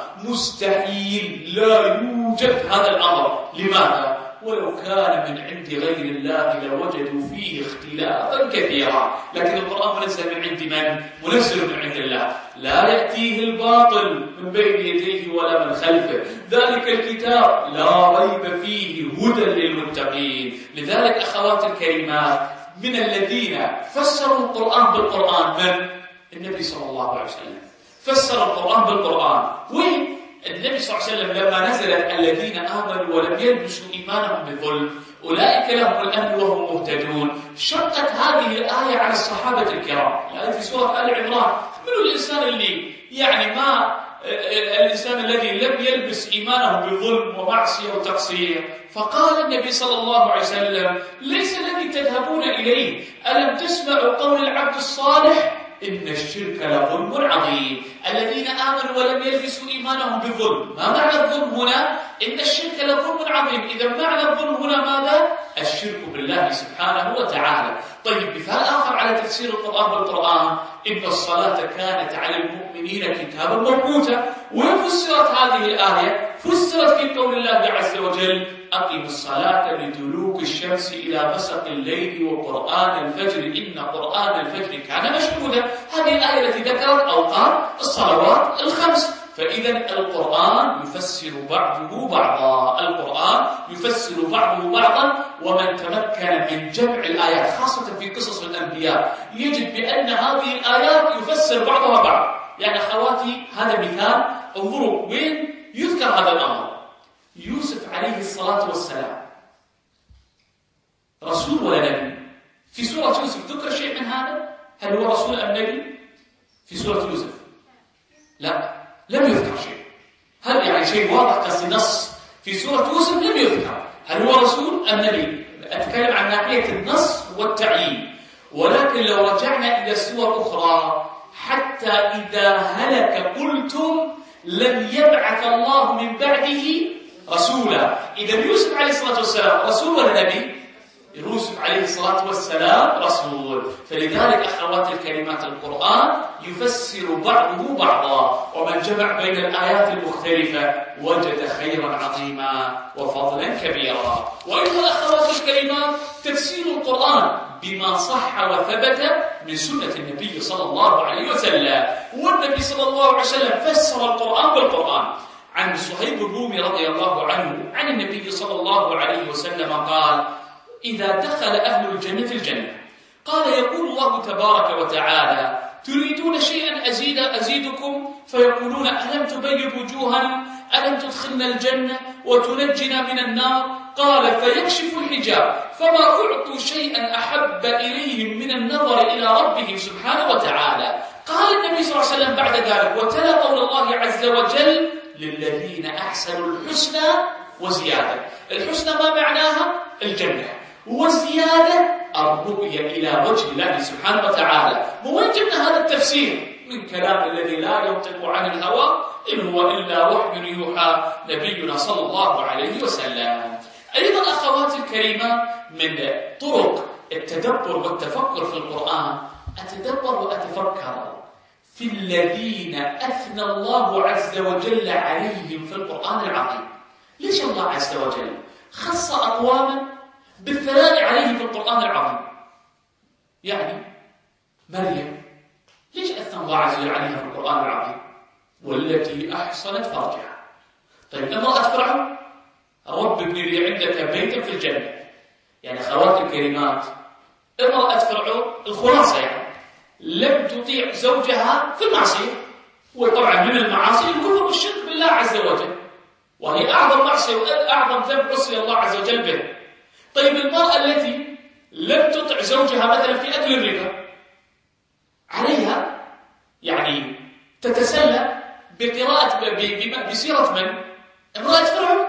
مستحيل، لا يوجد هذا الأمر. لماذا؟ ولو كان من عند غير الله لوجدوا فيه اختلافا كثيرا. لكن القرآن منزل من عند من؟ منزل من عند الله، لا يأتيه الباطل من بين يديه ولا من خلفه. ذلك الكتاب لا ريب فيه هدى للمتقين. لذلك أخوات الكريمات من الذين فسروا القرآن بالقرآن من؟ النبي صلى الله عليه وسلم فسر القرآن بالقرآن. وين؟ النبي صلى الله عليه وسلم لما نزلت الذين آمنوا ولم يلبسوا إيمانهم بظلم أولئك لهم الأمن وهم مهتدون، شقت هذه الآية على الصحابة الكرام. الآية في سورة آل عمران. من الإنسان اللي يعني ما الإنسان الذي لم يلبس إيمانه بظلم ومعصية وتقصير؟ فقال النبي صلى الله عليه وسلم ليس الذي تذهبون إليه، ألم تسمعوا قول العبد الصالح إن الشرك لظلم عظيم. الذين آمنوا ولم يلبسوا إيمانهم بالظلم. ما معنى الظلم هنا؟ إن الشرك لظلم عظيم. إذا معنى الظلم هنا ماذا؟ الشرك بالله سبحانه وتعالى. طيب مثال آخر على تفسير القرآن بالقرآن، إن الصلاة كانت على المؤمنين كتابا موقوتا. وفسرت هذه الآية فسرت في قول الله عز وجل أقم الصلاة لدلوك الشمس إلى مسق الليل وقرآن الفجر إن قرآن الفجر كان مشهودا. هذه الآية التي ذكرت أوقات الصلوات الخمس. فإذا القرآن يفسر بعضه بعضا، القرآن يفسر بعضه بعضا. ومن تمكن من جمع الآيات خاصة في قصص الأنبياء يجد بأن هذه الآيات يفسر بعضها بعض. يعني أخواتي هذا مثال، انظروا وين يذكر هذا الأمر. يوسف عليه الصلاة والسلام رسول ولا نبي؟ في سورة يوسف ذكر شيء من هذا؟ هل هو رسول أم نبي؟ في سورة يوسف لا، لم يذكر شيء. هل يعني شيء واضح قصدي نص في سورة يوسف لم يذكر هل هو رسول أم نبي؟ أتكلم عن ناحية النص والتعيين. ولكن لو رجعنا إلى سور أخرى، حتى إذا هلك قلتم لن يبعث الله من بعده رسولا. إذا يوسف عليه الصلاة والسلام رسول ولا نبي؟ يوسف عليه الصلاة والسلام رسول. فلذلك أخوات الكلمات القرآن يفسر بعضه بعضا، ومن جمع بين الآيات المختلفة وجد خيرا عظيما وفضلا كبيرا. وأيضا أخوات الكلمات تفسير القرآن بما صح وثبت من سنة النبي صلى الله عليه وسلم. والنبي صلى الله عليه وسلم فسر القرآن بالقرآن. عن صهيب الرومي رضي الله عنه عن النبي صلى الله عليه وسلم قال: إذا دخل أهل الجنة الجنة قال يقول الله تبارك وتعالى: تريدون شيئا أزيد أزيدكم؟ فيقولون: ألم تبيض وجوهنا؟ ألم تدخلنا الجنة وتنجنا من النار؟ قال: فيكشف الحجاب فما أعطوا شيئا أحب إليهم من النظر إلى ربهم سبحانه وتعالى. قال النبي صلى الله عليه وسلم بعد ذلك: وتلا قول الله عز وجل: للذين أحسنوا الحسنى وزيادة. الحسنى ما معناها؟ الجنة، وزيادة الرؤية إلى وجه الله سبحانه وتعالى. وين جبنا هذا التفسير؟ من كلام الذي لا ينطق عن الهوى إن هو إلا وحي يوحى نبينا صلى الله عليه وسلم. أيضا أخوات الكريمة من طرق التدبر والتفكر في القرآن، أتدبر وأتفكر في الذين أثنى الله عز وجل عليهم في القرآن العظيم. ليش الله عز وجل خص أقواما بالثناء عليه في القرآن العظيم؟ يعني مريم ليش أثنى الله عز وجل عليها في القرآن العظيم؟ والتي أحصنت فرجها. طيب امرأة فرعون: رب ابن لي عندك بيتا في الجنة. يعني أخوات الكريمات، امرأة فرعون الخلاصة يعني لم تطيع زوجها في المعصية، وطبعا من المعاصي الكفر والشرك بالله عز وجل، وهي أعظم معصية وأعظم ذنب عصي الله عز وجل به. طيب المرأة التي لم تطع زوجها مثلا في أكل الربا، عليها يعني تتسلى بقراءة بسيرة من؟ امرأة فرعون،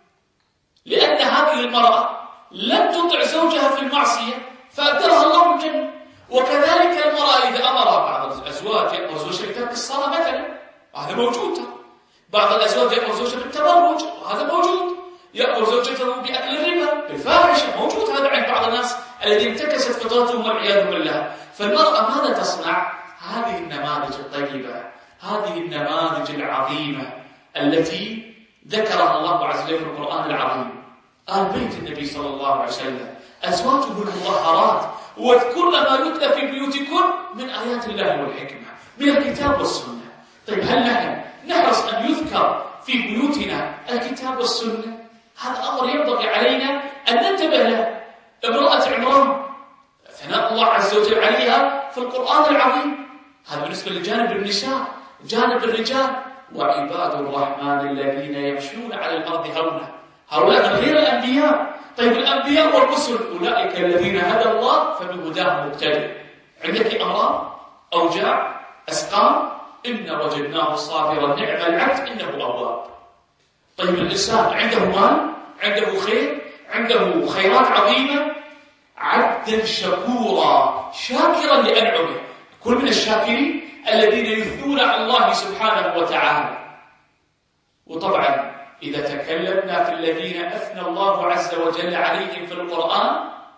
لأن هذه المرأة لم تطع زوجها في المعصية فأبدلها الله الجنة. وكذلك المرأة إذا أمر بعض الأزواج يأمر زوجها بترك الصلاة مثلا، وهذا موجود. بعض الأزواج يأمر زوجها بالتبرج، وهذا موجود. يأمر زوجته بأكل الربا، بالفاحشة، موجود هذا عند بعض الناس الذين انتكست فطرتهم والعياذ بالله. فالمرأة ماذا تصنع؟ هذه النماذج الطيبة، هذه النماذج العظيمة التي ذكرها الله عز وجل في القرآن العظيم. آل بيت النبي صلى الله عليه وسلم، أزواجه المطهرات، واذكرن ما يتلى في بيوتكن من آيات الله والحكمة، من الكتاب والسنة. طيب هل نحن نحرص أن يذكر في بيوتنا الكتاب والسنة؟ هذا أمر ينبغي علينا أن ننتبه له. امرأة عمران ثناء الله عز وجل عليها في القرآن العظيم، هذا بالنسبة لجانب النساء. جانب الرجال: وعباد الرحمن الذين يمشون على الأرض هونا. هؤلاء غير الأنبياء. طيب الأنبياء والرسل أولئك الذين هدى الله فبهداه مقتدي. عندك أمراض، أوجاع، أسقام، إن وجدناه صابرا نعم العبد إنه أواب. طيب الإنسان عنده مال، عنده خير، عنده خيرات عظيمة، عبدا شكورا شاكرا لأنعمه. كل من الشاكرين الذين يثنون على الله سبحانه وتعالى. وطبعا إذا تكلمنا في الذين أثنى الله عز وجل عليهم في القرآن،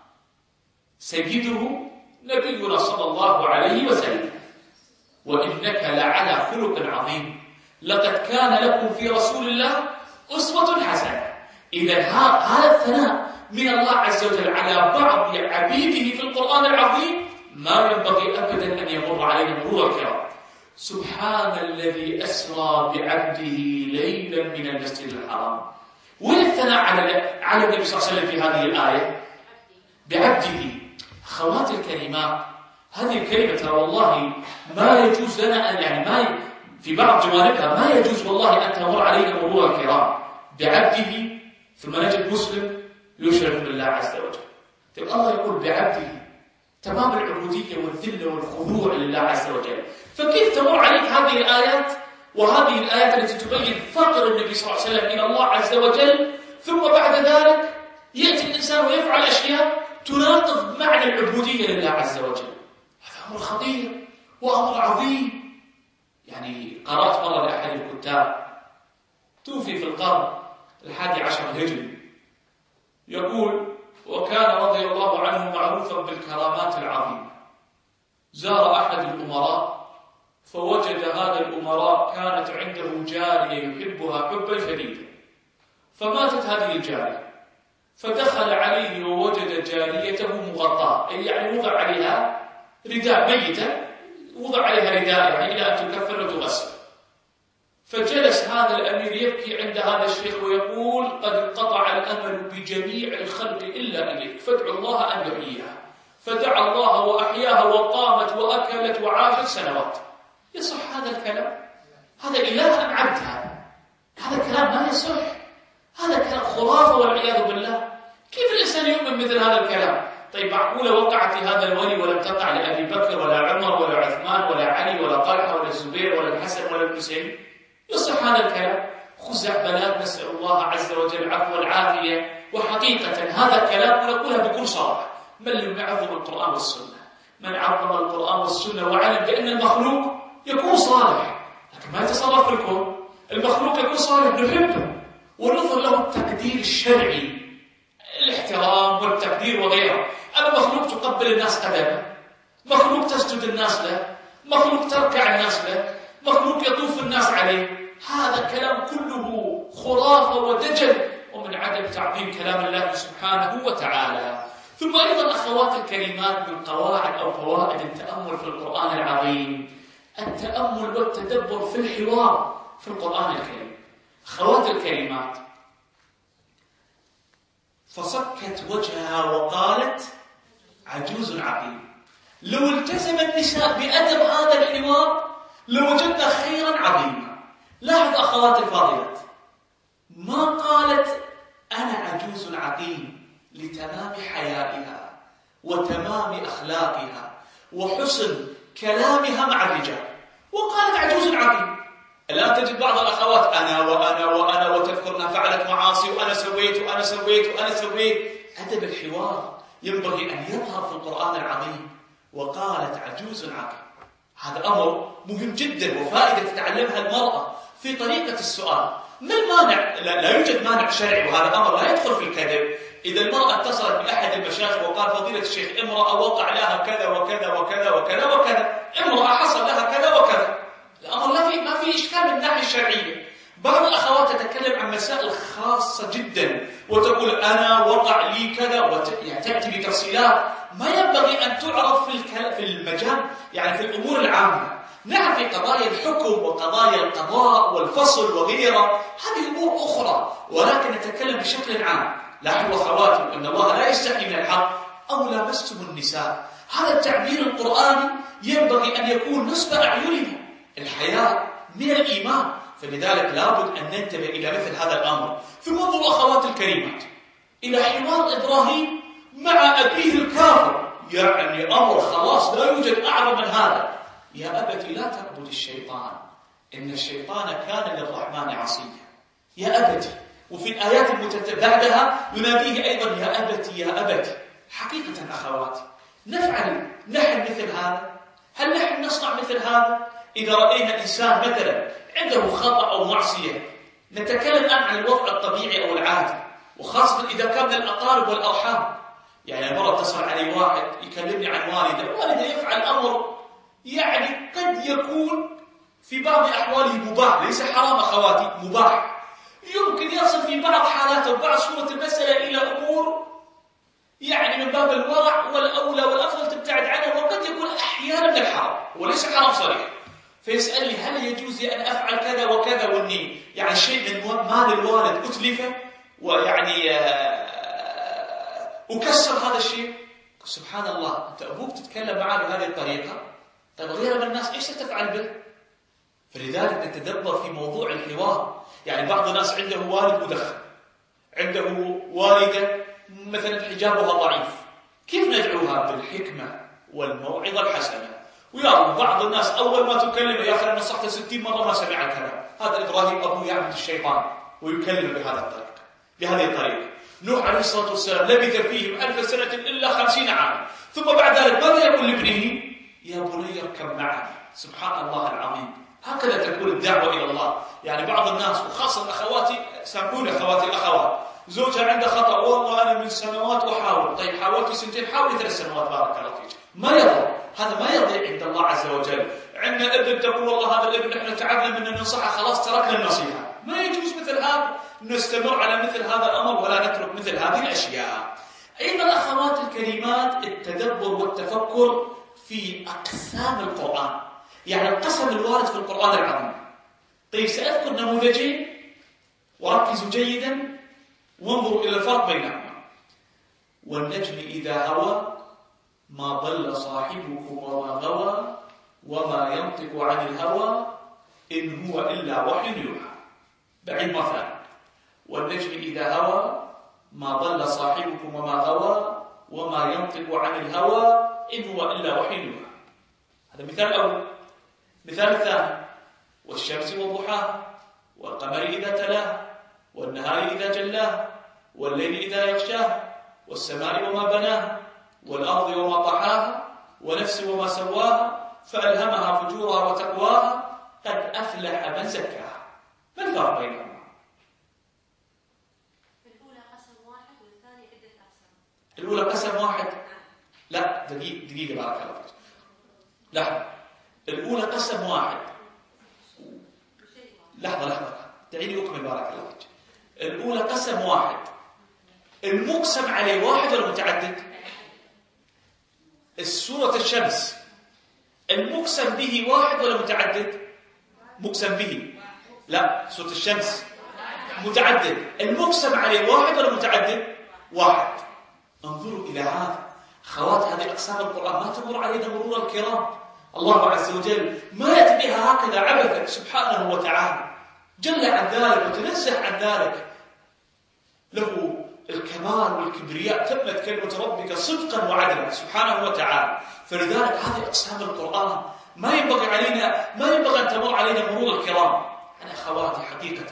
سيده نبينا صلى الله عليه وسلم: وإنك لعلى خلق عظيم، لقد كان لكم في رسول الله أسوة حسنة. إذا هذا الثناء من الله عز وجل على بعض عبيده في القرآن العظيم ما ينبغي أبدا أن يمر علينا مرور الكرام. سبحان الذي أسرى بعبده ليلا من المسجد الحرام. وين الثناء على على النبي صلى الله عليه وسلم في هذه الآية؟ بعبده. أخوات الكلمات، هذه الكلمة ترى والله ما يجوز لنا، يعني ما ي... في بعض جوانبها ما يجوز والله أن تمر علينا مرور الكرام. بعبده، ثم نجد مسلم يشرك بالله عز وجل. طيب الله يقول بعبده، تمام العبودية والذلة والخضوع لله عز وجل. فكيف تمر عليك هذه الآيات وهذه الآيات التي تبين فقر النبي صلى الله عليه وسلم إلى الله عز وجل، ثم بعد ذلك يأتي الإنسان ويفعل أشياء تناقض معنى العبودية لله عز وجل؟ هذا أمر خطير وأمر عظيم. يعني قرأت مرة لأحد الكتاب توفي في القرن الحادي عشر الهجري، يقول: وكان رضي الله عنه معروفا بالكرامات العظيمة. زار أحد الأمراء فوجد هذا الأمراء كانت عنده جارية يحبها حبا شديدا، فماتت هذه الجارية، فدخل عليه ووجد جاريته مغطاة، أي يعني وضع عليها رداء، ميتة وضع عليها رداء يعني إلى أن تكفر وتغسل. فجلس هذا الأمير يبكي عند هذا الشيخ ويقول: قد انقطع الأمل بجميع الخلق إلا إليك، فادعوا الله أن يحييها. فدعا الله وأحياها وقامت وأكلت وعاشت سنوات. يصح هذا الكلام؟ هذا إله أم عبد؟ هذا هذا كلام ما يصح، هذا كلام خرافة والعياذ بالله. كيف الإنسان يؤمن مثل هذا الكلام؟ طيب معقولة وقعت لهذا الولي ولم تقع لأبي بكر ولا عمر ولا عثمان ولا علي ولا طلحة ولا الزبير ولا الحسن ولا الحسين؟ يصح هذا الكلام؟ خزعبلات، نسأل الله عز وجل العفو والعافية. وحقيقة هذا الكلام ونقولها بكل صراحة: من لم يعظم القرآن والسنة، من عظم القرآن والسنة وعلم بأن المخلوق يكون صالح لكن ما يتصرف في الكون، المخلوق يكون صالح نحبه ونظهر له التقدير الشرعي، الاحترام والتقدير وغيره. أما مخلوق تقبل الناس قدمه، مخلوق تسجد الناس له، مخلوق تركع الناس له، مخلوق يطوف الناس عليه، هذا كلام كله خرافة ودجل ومن عدم تعظيم كلام الله سبحانه وتعالى. ثم أيضا أخوات الكريمات، من قواعد أو فوائد التأمل في القرآن العظيم التأمل والتدبر في الحوار في القرآن الكريم. أخوات الكريمات، فصكت وجهها وقالت: عجوز عقيم. لو التزم النساء بأدب هذا الحوار لوجدنا خيرا عظيما. لاحظ أخوات الفاضلات، ما قالت أنا عجوز عقيم لتمام حيائها وتمام أخلاقها وحسن كلامها مع الرجال، وقالت عجوز عقيم. الآن تجد بعض الأخوات أنا وأنا وأنا وتذكرنا فعلت معاصي وأنا سويت وأنا سويت وأنا سويت. أدب الحوار ينبغي أن يظهر في القرآن العظيم. وقالت عجوز عقيم، هذا أمر مهم جدا وفائدة تتعلمها المرأة في طريقة السؤال. ما المانع؟ لا, لا يوجد مانع شرعي، وهذا أمر لا يدخل في الكذب. إذا المرأة اتصلت بأحد المشايخ وقال: فضيلة الشيخ، امرأة وقع لها كذا وكذا وكذا وكذا وكذا، امرأة حصل لها كذا وكذا، الأمر لا في ما في إشكال من الناحية الشرعية. بعض الأخوات تتكلم عن مسائل خاصة جدا وتقول أنا وقع لي كذا وت... يعني تأتي بتفصيلات ما ينبغي أن تعرف في الكل... في المجال، يعني في الأمور العامة. نعم في قضايا الحكم وقضايا القضاء والفصل وغيرها، هذه أمور أخرى، ولكن نتكلم بشكل عام. لاحظوا أخواتي أن الله لا يستحي من الحق: أو لامستم النساء. هذا التعبير القرآني ينبغي أن يكون نصب أعيننا. الحياء من الإيمان، فلذلك لابد أن ننتبه إلى مثل هذا الأمر. ثم انظروا أخوات الكريمات إلى حوار إبراهيم مع أبيه الكافر، يعني أمر خلاص لا يوجد أعظم من هذا. يا أبت لا تعبد الشيطان إن الشيطان كان للرحمن عصيا. يا أبت، وفي الآيات المتتالية بعدها يناديه أيضا: يا أبت يا أبت. حقيقة أخواتي، نفعل نحن مثل هذا؟ هل نحن نصنع مثل هذا؟ إذا رأينا إنسان مثلا عنده خطأ أو معصية، نتكلم الآن عن الوضع الطبيعي أو العادي، وخاصة إذا كان من الأقارب والأرحام. يعني مرة اتصل علي واحد يكلمني عن والده، والده يفعل أمر يعني قد يكون في بعض أحواله مباح، ليس حرام أخواتي، مباح. يمكن يصل في بعض حالاته وبعض صورة المسألة إلى أمور يعني من باب الورع والأولى والأفضل تبتعد عنه، وقد يكون أحيانا من الحرام وليس حرام صريح. فيسألني هل يجوز لي أن أفعل كذا وكذا، وإني يعني شيء من مال الوالد أتلفه ويعني أكسر هذا الشيء. سبحان الله، أنت أبوك تتكلم معه بهذه الطريقة، طيب غير من الناس إيش ستفعل به؟ فلذلك نتدبر في موضوع الحوار. يعني بعض الناس عنده والد مدخن، عنده والدة مثلا حجابها ضعيف، كيف ندعوها؟ بالحكمة والموعظة الحسنة. ويا بعض الناس أول ما تكلمه يا أخي نصحته ستين مرة ما سمع الكلام، هذا إبراهيم أبوه يعبد الشيطان ويكلم بهذا الطريقة بهذه الطريقة. نوح عليه الصلاة والسلام لبث فيهم ألف سنة إلا خمسين عاما، ثم بعد ذلك ماذا يقول لابنه؟ يا بني اركب معنا. سبحان الله العظيم، هكذا تكون الدعوة إلى الله. يعني بعض الناس وخاصة أخواتي، سامحوني أخواتي الأخوات، زوجها عنده خطأ، والله أنا من سنوات أحاول. طيب حاولت سنتين، حاولي ثلاث سنوات، بارك الله فيك، ما يضر، هذا ما يضيع عند الله عز وجل. عندنا ابن تقول والله هذا الابن احنا تعبنا من ننصحه، خلاص تركنا النصيحة. ما يجوز مثل هذا، نستمر على مثل هذا الأمر ولا نترك مثل هذه الأشياء. أيضا أخوات الكريمات، التدبر والتفكر في أقسام القرآن، يعني القسم الوارد في القرآن العظيم. طيب سأذكر نموذجين وركزوا جيدا وانظروا إلى الفرق بينهما. والنجم إذا هوى ما ضل صاحبكم وما غوى وما ينطق عن الهوى إن هو إلا وحي يوحى. بعيد مثلا، والنجم إذا هوى ما ضل صاحبكم وما غوى وما ينطق عن الهوى إن هو إلا وحي يوحى. هذا مثال أول. مثال الثاني، والشمس وضحاها والقمر إذا تلاها والنهار إذا جلاها والليل إذا يغشاها والسماء وما بناها والأرض وما طحاها ونفس وما سواها فألهمها فجورها وتقواها قد أفلح من زكاها. ما الفرق بينهما؟ الأولى قسم واحد والثاني عدة أقسام. الأولى قسم واحد، لا دقيقة دقيقة بارك الله فيك، لحظة. الأولى قسم واحد، لحظة لحظة دعيني أكمل بارك الله فيك. الأولى قسم واحد، المقسم عليه واحد ولا متعدد؟ السورة الشمس المقسم به واحد ولا متعدد؟ مقسم به، لا سورة الشمس متعدد. المقسم عليه واحد ولا متعدد؟ واحد. انظروا إلى هذا أخوات، هذه أقسام القرآن ما تمر علينا مرور الكرام. الله عز وجل ما يأتي بها هكذا عبثا سبحانه وتعالى، جل عن ذلك وتنزه عن ذلك، له الكمال والكبرياء، تمت كلمة ربك صدقا وعدلا سبحانه وتعالى. فلذلك هذه أقسام القرآن ما ينبغي علينا ما ينبغي أن تمر علينا مرور الكرام. أنا أخواتي حقيقة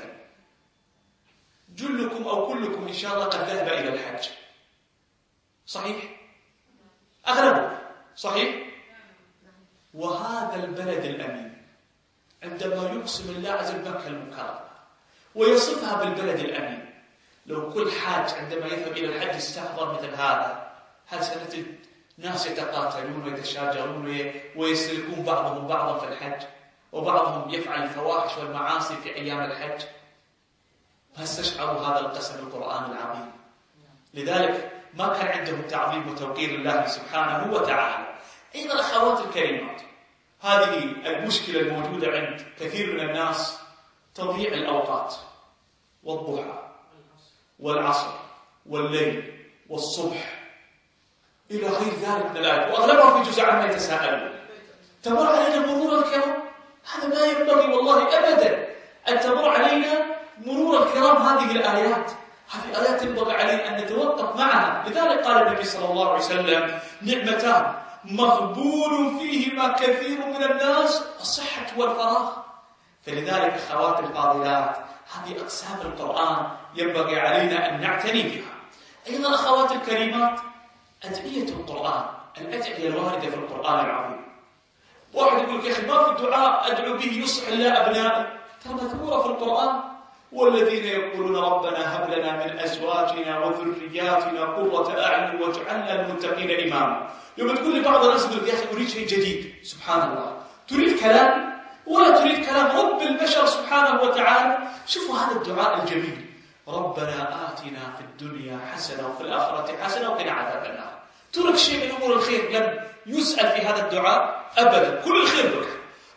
جلكم أو كلكم إن شاء الله قد ذهب إلى الحج، صحيح؟ أغلبه صحيح؟ وهذا البلد الأمين عندما يقسم الله عز وجل مكة المكرمة ويصفها بالبلد الأمين، لو كل حاج عندما يذهب إلى الحج استحضر مثل هذا، هل سنجد ناس يتقاتلون ويتشاجرون ويسلكون بعضهم بعضا في الحج، وبعضهم يفعل الفواحش والمعاصي في أيام الحج؟ ما استشعروا هذا القسم القرآن العظيم. لذلك ما كان عندهم تعظيم وتوقير الله سبحانه وتعالى. أيضا أخوات الكريمات، هذه المشكلة الموجودة عند كثير من الناس، تضييع الأوقات، والضحى والعصر والليل والصبح إلى غير ذلك من الآيات، وأغلبها في جزء عما يتساءلون. تمر علينا مرور الكرام، هذا ما ينبغي والله أبدا أن تمر علينا مرور الكرام هذه الآيات. هذه آيات ينبغي علينا أن نتوقف معها. لذلك قال النبي صلى الله عليه وسلم: نعمتان مغبون فيهما كثير من الناس، الصحة والفراغ. فلذلك أخوات الفاضلات، هذه أقسام القرآن ينبغي علينا أن نعتني بها. أيضا أخوات الكريمات، أدعية القرآن، الأدعية الواردة في القرآن العظيم. واحد يقول لك يا أخي ما في دعاء أدعو به يصلح الله أبنائي، ترى مذكورة في القرآن: والذين يقولون ربنا هب لنا من أزواجنا وذرياتنا قرة أعين واجعلنا للمتقين إماما. يوم تقول لي بعض الناس يقول يا أخي أريد شيء جديد، سبحان الله، تريد كلام ولا تريد كلام رب البشر سبحانه وتعالى. شوفوا هذا الدعاء الجميل: ربنا آتنا في الدنيا حسنة وفي الآخرة حسنة وقنا عذاب النار. ترك شيء من أمور الخير لم يسأل في هذا الدعاء أبدا، كل الخير لك.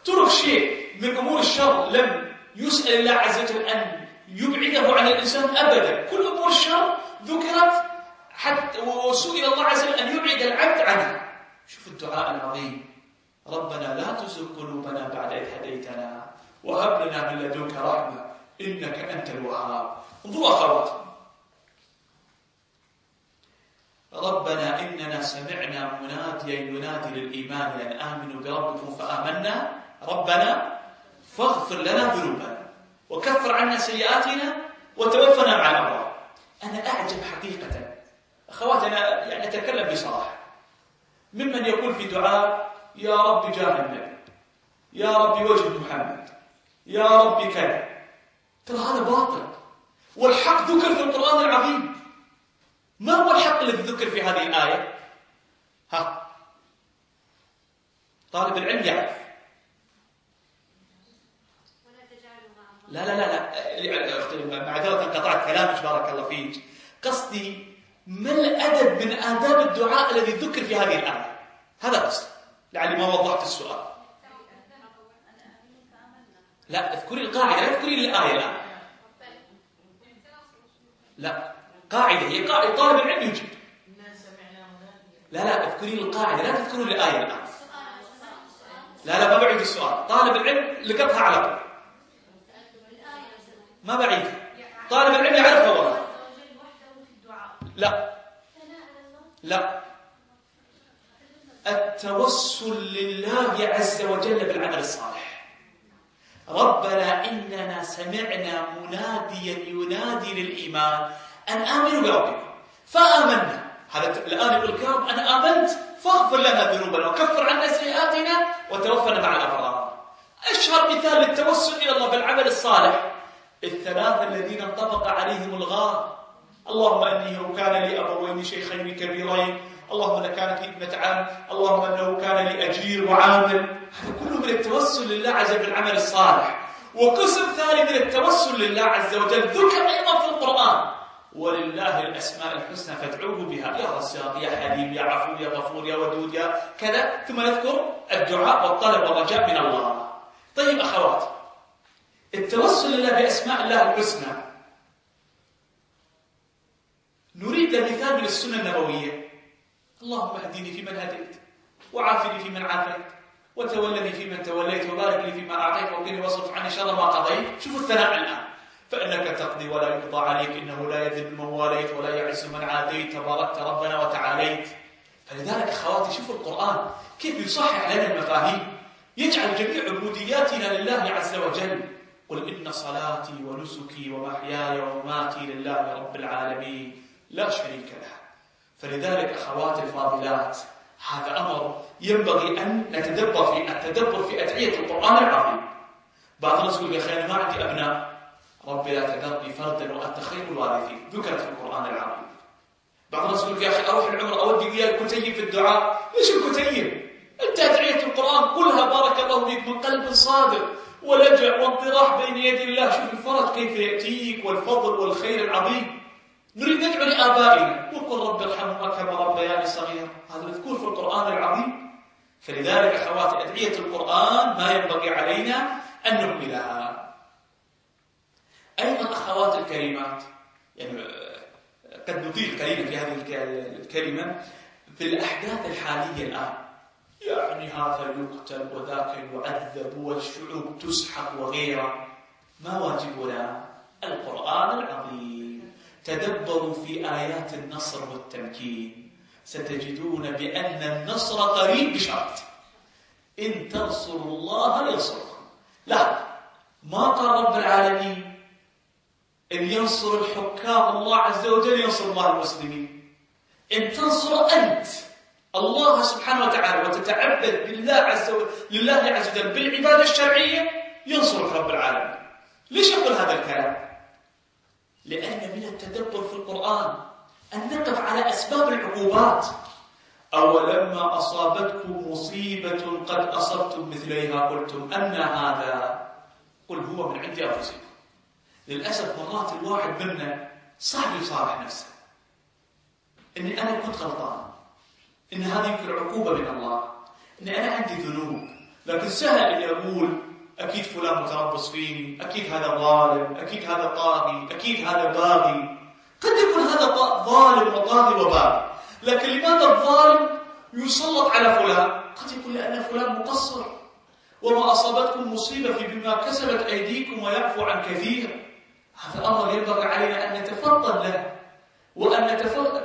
ترك شيء من أمور الشر لم يسأل الله عز وجل أن يبعده عن الإنسان أبدا. كل أمور الشر ذكرت حتى وسئل الله عز وجل أن يبعد العبد عنها. شوف الدعاء العظيم: ربنا لا تزغ قلوبنا بعد إذ هديتنا وهب لنا من لدنك رحمة إنك أنت الوهاب. انظروا أخواتي: ربنا إننا سمعنا مناديا ينادي للإيمان أن آمنوا بربكم فآمنا ربنا فاغفر لنا ذنوبنا وكفر عنا سيئاتنا وتوفنا مع الأبرار. أنا أعجب حقيقة أخواتي، أنا يعني أتكلم بصراحة، ممن يقول في دعاء: يا رب جاه النبي، يا رب وجه محمد، يا رب كذا. ترى هذا باطل، والحق ذكر في القرآن العظيم. ما هو الحق الذي ذكر في هذه الآية؟ ها، طالب العلم يعرف. لا لا لا لا معذرة قطعت كلامك بارك الله فيك. قصدي ما الأدب من آداب الدعاء الذي ذكر في هذه الآية؟ هذا قصدي، لعلي ما وضحت السؤال. لا، اذكري القاعدة، لا اذكري الآية الآن. لا، قاعدة، هي قاعدة طالب العلم يجيب. لا لا اذكري القاعدة، لا تذكروا الآية الآن. لا لا ما بعيد السؤال، طالب العلم لقطها على طول، ما بعيد. طالب العلم يعرفها والله. لا لا التوسل لله عز وجل بالعمل الصالح. ربنا إننا سمعنا مناديا ينادي للإيمان أن آمنوا بربكم فآمنا. هذا الآن يقول الكرام: أنا آمنت فاغفر لنا ذنوبنا وكفر عنا سيئاتنا وتوفنا مع الأبرار. أشهر مثال للتوسل إلى الله بالعمل الصالح الثلاثة الذين انطبق عليهم الغار: اللهم أني لو كان لي أبوين شيخين كبيرين، اللهم أن كانت لي ابنة عم، اللهم أنه كان لي أجير وعامل. هذا كله من التوسل لله عز وجل بالعمل الصالح. وقسم ثاني من التوسل لله عز وجل ذكر أيضا في القرآن: ولله الأسماء الحسنى فادعوه بها، يا رزاق يا حليم يا عفو يا غفور يا ودود يا كذا. ثم نذكر الدعاء والطلب والرجاء من الله. طيب أخواتي، التوسل لله بأسماء الله الحسنى، نريد مثال من السنة النبوية: اللهم اهدني فيمن هديت، وعافني فيمن عافيت، وتولني فيمن توليت، وبارك لي فيما أعطيت، وقني واصرف عني شر ما قضيت. شوفوا الثناء الآن: فإنك تقضي ولا يقضى عليك، إنه لا يذل من واليت ولا يعز من عاديت، تباركت ربنا وتعاليت. فلذلك أخواتي شوفوا القرآن كيف يصحح لنا المفاهيم، يجعل جميع عبودياتنا لله عز وجل. قل إن صلاتي ونسكي ومحياي ومماتي لله رب العالمين لا شريك له. فلذلك أخواتي الفاضلات، هذا أمر ينبغي أن نتدبر في التدبر في أدعية القرآن العظيم. بعض الناس يقول: يا أخي أنا ما عندي أبناء، ربي لا تذرني فردا وأنت خير الوارثين، ذكرت في القرآن العظيم. بعض الناس يقول: يا أخي أروح العمرة أودي وياك كتيب في الدعاء. ليش الكتيب؟ أنت أدعية القرآن كلها بارك الله فيك من قلب صادق ولجأ وانطراح بين يدي الله. شوف الفرج كيف يأتيك والفضل والخير العظيم. نريد ندعو لآبائنا وقل رب ارحمهما كما ربياني صغيرا، هذا مذكور في القرآن العظيم. فلذلك أخواتي أدعية القرآن ما ينبغي علينا أن نهملها. أيضا أخواتي الكريمات، يعني قد نطيل قليلا في هذه الكلمة، في الأحداث الحالية الآن، يعني هذا يقتل وذاك يعذب والشعوب تسحق وغيره. ما واجبنا؟ القرآن العظيم. تدبروا في آيات النصر والتمكين، ستجدون بأن النصر قريب بشرط: إن تنصروا الله ينصركم. لا، ما قال رب العالمين إن ينصر الحكام الله عز وجل ينصر الله المسلمين. إن تنصر أنت الله سبحانه وتعالى وتتعبد بالله عز وجل لله عز وجل بالعبادة الشرعية ينصرك رب العالمين. ليش يقول هذا الكلام؟ لأن من التدبر في القرآن أن نقف على أسباب العقوبات. أولما أصابتكم مصيبة قد أصبتم مثليها قلتم أن هذا، قل هو من عند أنفسكم. للأسف مرات الواحد منا صعب يصارح نفسه إني أنا كنت غلطان، إن هذه يمكن عقوبة من الله، إن أنا عندي ذنوب، لكن سهل أن يقول أكيد فلان متربص فيني، أكيد هذا ظالم، أكيد هذا طاغي، أكيد هذا باغي. قد يكون هذا ظالم وطاغي وباغي، لكن لماذا الظالم يسلط على فلان؟ قد يكون لأن فلان مقصر، وما أصابتكم مصيبة في بما كسبت أيديكم ويعفو عن كثير. هذا الأمر ينبغي علينا أن نتفضل له وأن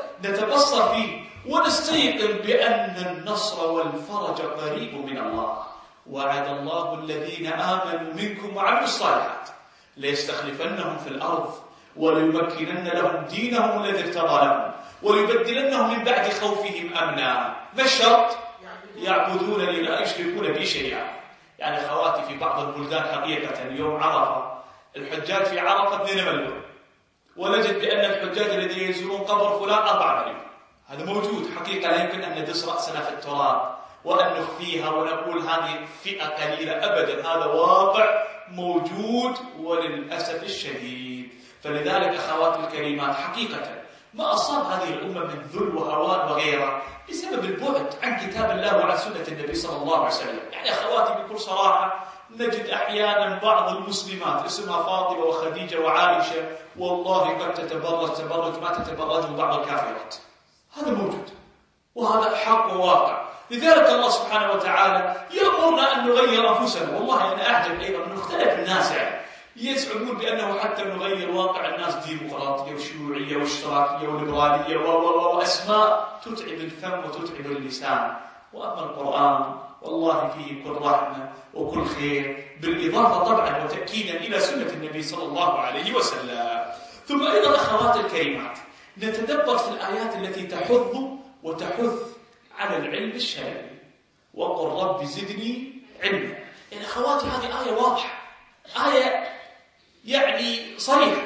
نتبصر فيه ونستيقن بأن النصر والفرج قريب من الله. وعد الله الذين آمنوا منكم وعملوا الصالحات ليستخلفنهم في الأرض وليمكنن لهم دينهم الذي ارتضى لهم وليبدلنهم من بعد خوفهم أمنا. ما الشرط؟ يعبدونني لا يشركون بي شيئا. يعني أخواتي في بعض البلدان حقيقة يوم عرفة الحجاج في عرفة اثنين مليون، ونجد بأن الحجاج الذين يزورون قبر فلان أربعة مليون. هذا موجود حقيقة، لا يمكن أن ندس رأسنا في التراب وأن نخفيها ونقول هذه فئة قليلة، أبدا، هذا واقع موجود وللأسف الشديد. فلذلك أخواتي الكريمات حقيقة ما أصاب هذه الأمة من ذل وهوان وغيره بسبب البعد عن كتاب الله وعن سنة النبي صلى الله عليه وسلم. يعني أخواتي بكل صراحة نجد أحيانا بعض المسلمات اسمها فاطمة وخديجة وعائشة والله قد تتبرج تبرج ما تتبرج بعض الكافرات. هذا موجود وهذا حق وواقع. لذلك الله سبحانه وتعالى يأمرنا أن نغير أنفسنا. والله أنا أعجب أيضا من مختلف الناس يعني يزعمون بأنه حتى نغير واقع الناس ديمقراطية وشيوعية واشتراكية وليبرالية وأسماء تتعب الفم وتتعب اللسان. وأما القرآن والله فيه كل رحمة وكل خير، بالإضافة طبعا وتأكيدا إلى سنة النبي صلى الله عليه وسلم. ثم أيضا أخوات الكريمات نتدبر في الآيات التي تحض وتحث على العلم الشرعي. وقل رب زدني علما. يعني أخواتي هذه آية واضحة، آية يعني صريحة.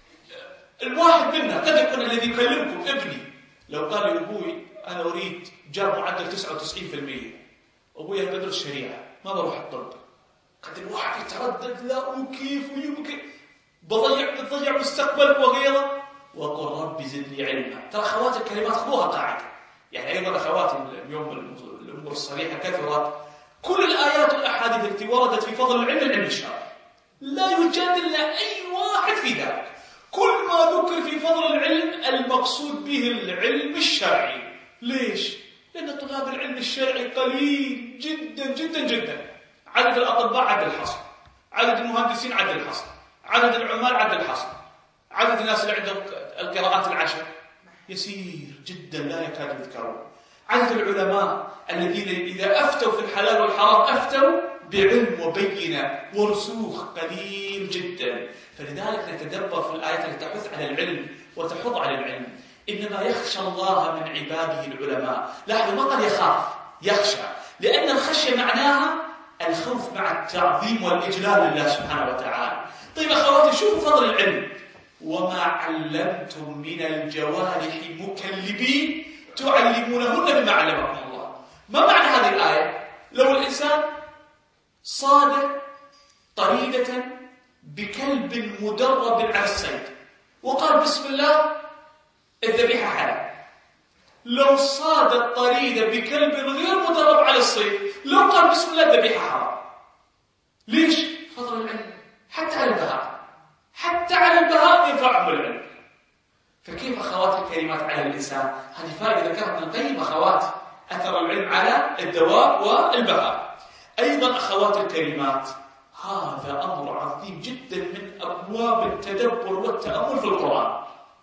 الواحد منا قد يكون الذي يكلمكم ابني لو قال لي أبوي أنا أريد جاب معدل تسعة وتسعين بالمئة، أبوي أنا بدرس الشريعة ما بروح الطب. قد الواحد يتردد لا وكيف ويمكن بضيع بتضيع مستقبلك وغيره. وقل رب زدني علما. ترى أخوات الكلمات خذوها قاعدة. يعني أيضا أخواتي اليوم الأمور الصريحة كثرت. كل الآيات والأحاديث التي وردت في فضل العلم العلم الشرعي لا يجادل أي واحد في ذلك. كل ما ذكر في فضل العلم المقصود به العلم الشرعي. ليش؟ لأن طلاب العلم الشرعي قليل جدا جدا جدا. عدد الأطباء عد الحصر، عدد المهندسين عد الحصر، عدد العمال عد الحصر، عدد الناس اللي عندهم القراءات العشر يسير جدا لا يكاد يذكرون. عدد العلماء الذين إذا أفتوا في الحلال والحرام أفتوا بعلم وبينة ورسوخ قليل جدا. فلذلك نتدبر في الآيات التي تحث على العلم وتحض على العلم. إنما يخشى الله من عباده العلماء. لاحظوا ما قال يخاف، يخشى، لأن الخشية معناها الخوف مع التعظيم والإجلال لله سبحانه وتعالى. طيب أخواتي شوفوا فضل العلم. وما علمتم من الجوارح مكلبين تعلمونهن بما علمكم الله. ما معنى هذه الآية؟ لو الإنسان صاد طريدة بكلب مدرب على الصيد وقال بسم الله الذبيحة حلال. لو صاد الطريدة بكلب غير مدرب على الصيد لو قال بسم الله الذبيحة حرام. ليش؟ فضل العلم. حتى على البهاء حتى على البهاء ينفعهم العلم. فكيف أخوات الكريمات على الإنسان؟ هذه فائدة ذكرت من القيم أخوات أثر العلم على الدواب والبهاء. أيضا أخوات الكريمات هذا أمر عظيم جدا من أبواب التدبر والتأمل في القرآن.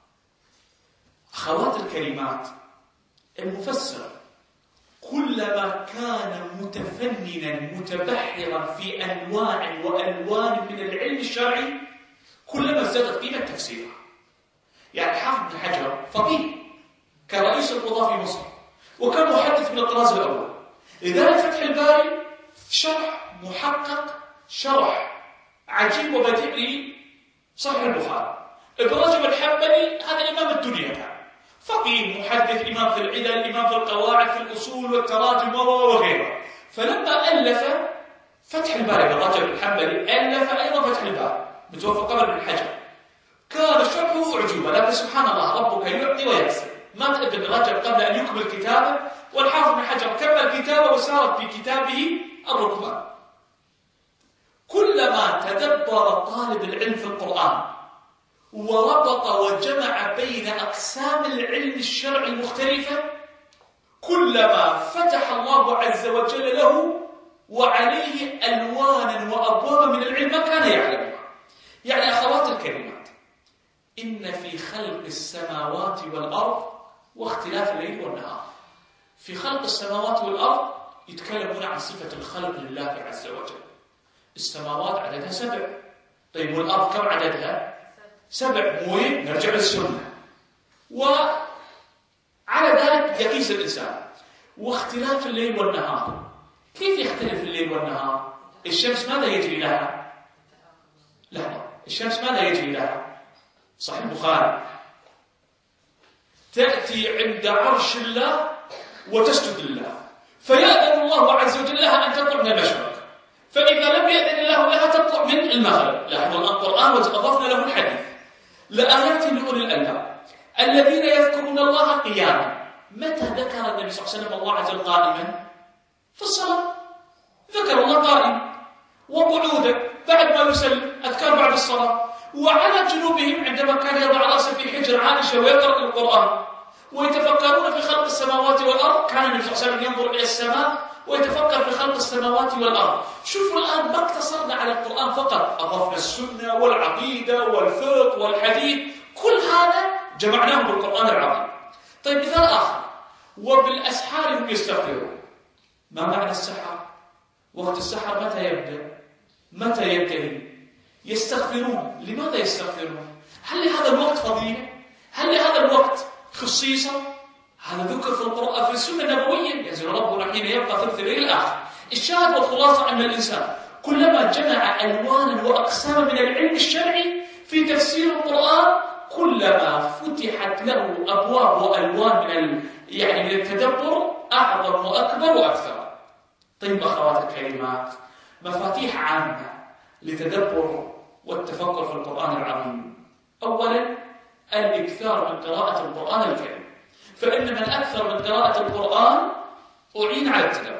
أخوات الكريمات المفسر كلما كان متفننا متبحرا في أنواع وألوان من العلم الشرعي كلما ازدادت قيمة تفسيره. يعني حافظ بن حجر فقيه كان رئيس القضاة في مصر وكان محدث من الطراز الأول. لذلك فتح الباري شرح محقق شرح عجيب وبديع لصحيح البخاري. ابن رجب الحنبلي هذا إمام الدنيا كان فقيه محدث إمام في العلل إمام في القواعد في الأصول والتراجم وغيره. فلما ألف فتح الباري ابن رجب الحنبلي ألف أيضا فتح الباري متوفى قبل ابن حجر. كان شرحه أعجوبة، لكن سبحان الله ربك يعطي ويكسب. مات ابن رجب قبل أن يكمل كتابه والحافظ بن حجر كمل كتابه وسارت في كتابه الركبان. كلما تدبر طالب العلم في القرآن وربط وجمع بين أقسام العلم الشرعي المختلفة، كلما فتح الله عز وجل له وعليه ألوانا وأبوابا من العلم ما كان يعلمها. يعني أخوات الكريمات، إن في خلق السماوات والأرض واختلاف الليل والنهار. في خلق السماوات والأرض يتكلمون عن صفة الخلق لله عز وجل. السماوات عددها سبع، طيب والأرض كم عددها؟ سبع. موين نرجع للسنة. وعلى ذلك يقيس الإنسان. واختلاف الليل والنهار، كيف يختلف الليل والنهار؟ الشمس ماذا يجري لها؟ لحظة، الشمس ماذا يجري لها؟ صحيح البخاري، تأتي عند عرش الله وتسجد لله، فيأذن الله عز وجل لها أن تطلع من المشرق، فإذا لم يأذن الله لها تطلع من المغرب. لاحظوا القرآن وأضفنا له الحديث. لآيات لأولي الألباب الذين يذكرون الله قياما. متى ذكر النبي صلى الله عليه وسلم الله عز وجل قائما؟ في الصلاة ذكر الله قائما، وقعودا بعد ما يسلم، أذكار بعد الصلاة، وعلى جنوبهم عندما كان يضع رأسه في حجر عائشة ويقرأ القرآن، ويتفكرون في خلق السماوات والأرض. كان النبي صلى الله عليه وسلم ينظر إلى السماء ويتفكر في خلق السماوات والأرض. شوفوا الآن ما اقتصرنا على القرآن فقط، أضفنا السنة والعقيدة والفقه والحديث، كل هذا جمعناه بالقرآن العظيم. طيب مثال آخر، وبالأسحار هم يستغفرون. ما معنى السحر؟ وقت السحر متى يبدأ؟ متى ينتهي؟ يستغفرون. لماذا يستغفرون؟ هل لهذا الوقت فضيلة؟ هل لهذا الوقت خصيصة؟ هذا ذكر في القرآن في السنة النبوية، ينزل ربنا حين يبقى ثلث الليل الآخر. الشاهد والخلاصة أن الإنسان كلما جمع ألوانا وأقساما من العلم الشرعي في تفسير القرآن، كلما فتحت له أبواب وألوان من ال... يعني من التدبر أعظم وأكبر وأكثر. طيب أخوات الكريمات، مفاتيح عامة لتدبر والتفكر في القرآن العظيم. أولا الإكثار من قراءة القرآن الكريم، فإن من أكثر من قراءة القرآن أعين على التدبر.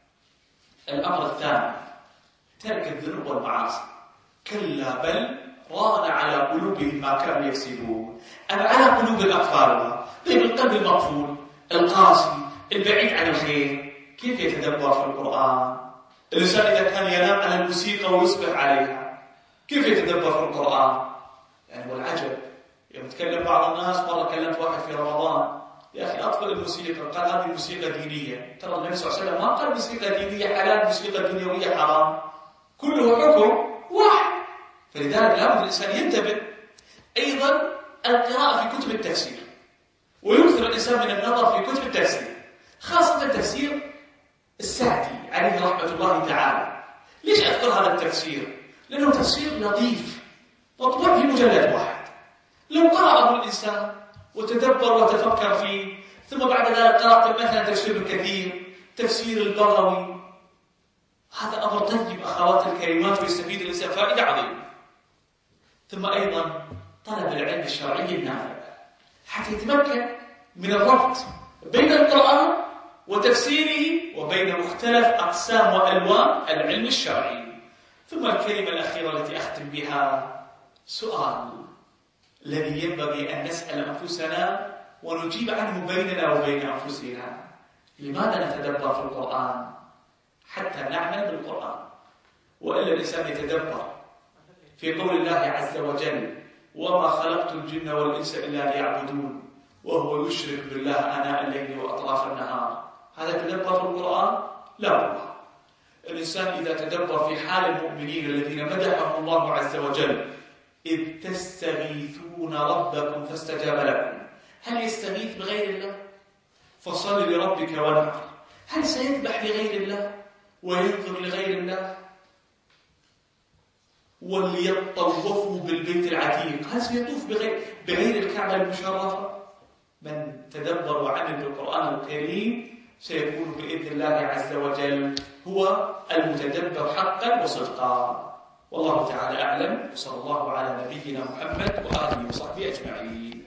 الأمر الثاني ترك الذنوب والمعاصي. كلا بل ران على قلوبهم ما كانوا يكسبون. أم على قلوب أقفالها. طيب القلب المقفول القاسي البعيد عن الخير كيف يتدبر في القرآن؟ الإنسان إذا كان ينام على الموسيقى ويصبح عليها كيف يتدبر في القرآن؟ يعني والعجب يوم تكلم بعض الناس، مرة كلمت واحد في رمضان، يا أخي أطفل الموسيقى، قال هذه موسيقى دينية. ترى النبي صلى الله عليه وسلم ما قال موسيقى دينية حلال، موسيقى دنيوية حرام، كله حكم واحد. فلذلك لابد الإنسان ينتبه. أيضا القراءة في كتب التفسير، ويكثر الإنسان من النظر في كتب التفسير، خاصة التفسير السعدي عليه رحمة الله تعالى. ليش أذكر هذا التفسير؟ لأنه تفسير لطيف مطبوع في مجلد واحد. لو قرأه الإنسان وتدبر وتفكر فيه، ثم بعد ذلك قرأت مثلا تفسير الكثير، تفسير البغوي، هذا أمر طيب أخوات الكريمات، ويستفيد الإنسان فائدة عظيمة. ثم أيضا طلب العلم الشرعي النافع حتى يتمكن من الربط بين القرآن وتفسيره وبين مختلف أقسام وألوان العلم الشرعي. ثم الكلمة الأخيرة التي أختم بها، سؤال الذي ينبغي أن نسأل أنفسنا ونجيب عنه بيننا وبين أنفسنا: لماذا نتدبر في القرآن؟ حتى نعمل بالقرآن. وإلا الإنسان يتدبر في قول الله عز وجل: وما خلقت الجن والإنس إلا ليعبدون، وهو يشرك بالله آناء الليل وأطراف النهار. هذا تدبر في القرآن؟ لا والله. الإنسان إذا تدبر في حال المؤمنين الذين مدحهم الله عز وجل: إذ تستغيثون ربكم فاستجاب لكم. هل يستغيث بغير الله؟ فصل لربك وانحر. هل سيذبح لغير الله وينظر لغير الله؟ وليطوفوا بالبيت العتيق. هل سيطوف بغير, بغير الكعبة المشرفة؟ من تدبر وعمل بالقرآن الكريم سيكون بإذن الله عز وجل هو المتدبر حقا وصدقا. والله تعالى أعلم، وصلى الله على نبينا محمد وآله وصحبه أجمعين.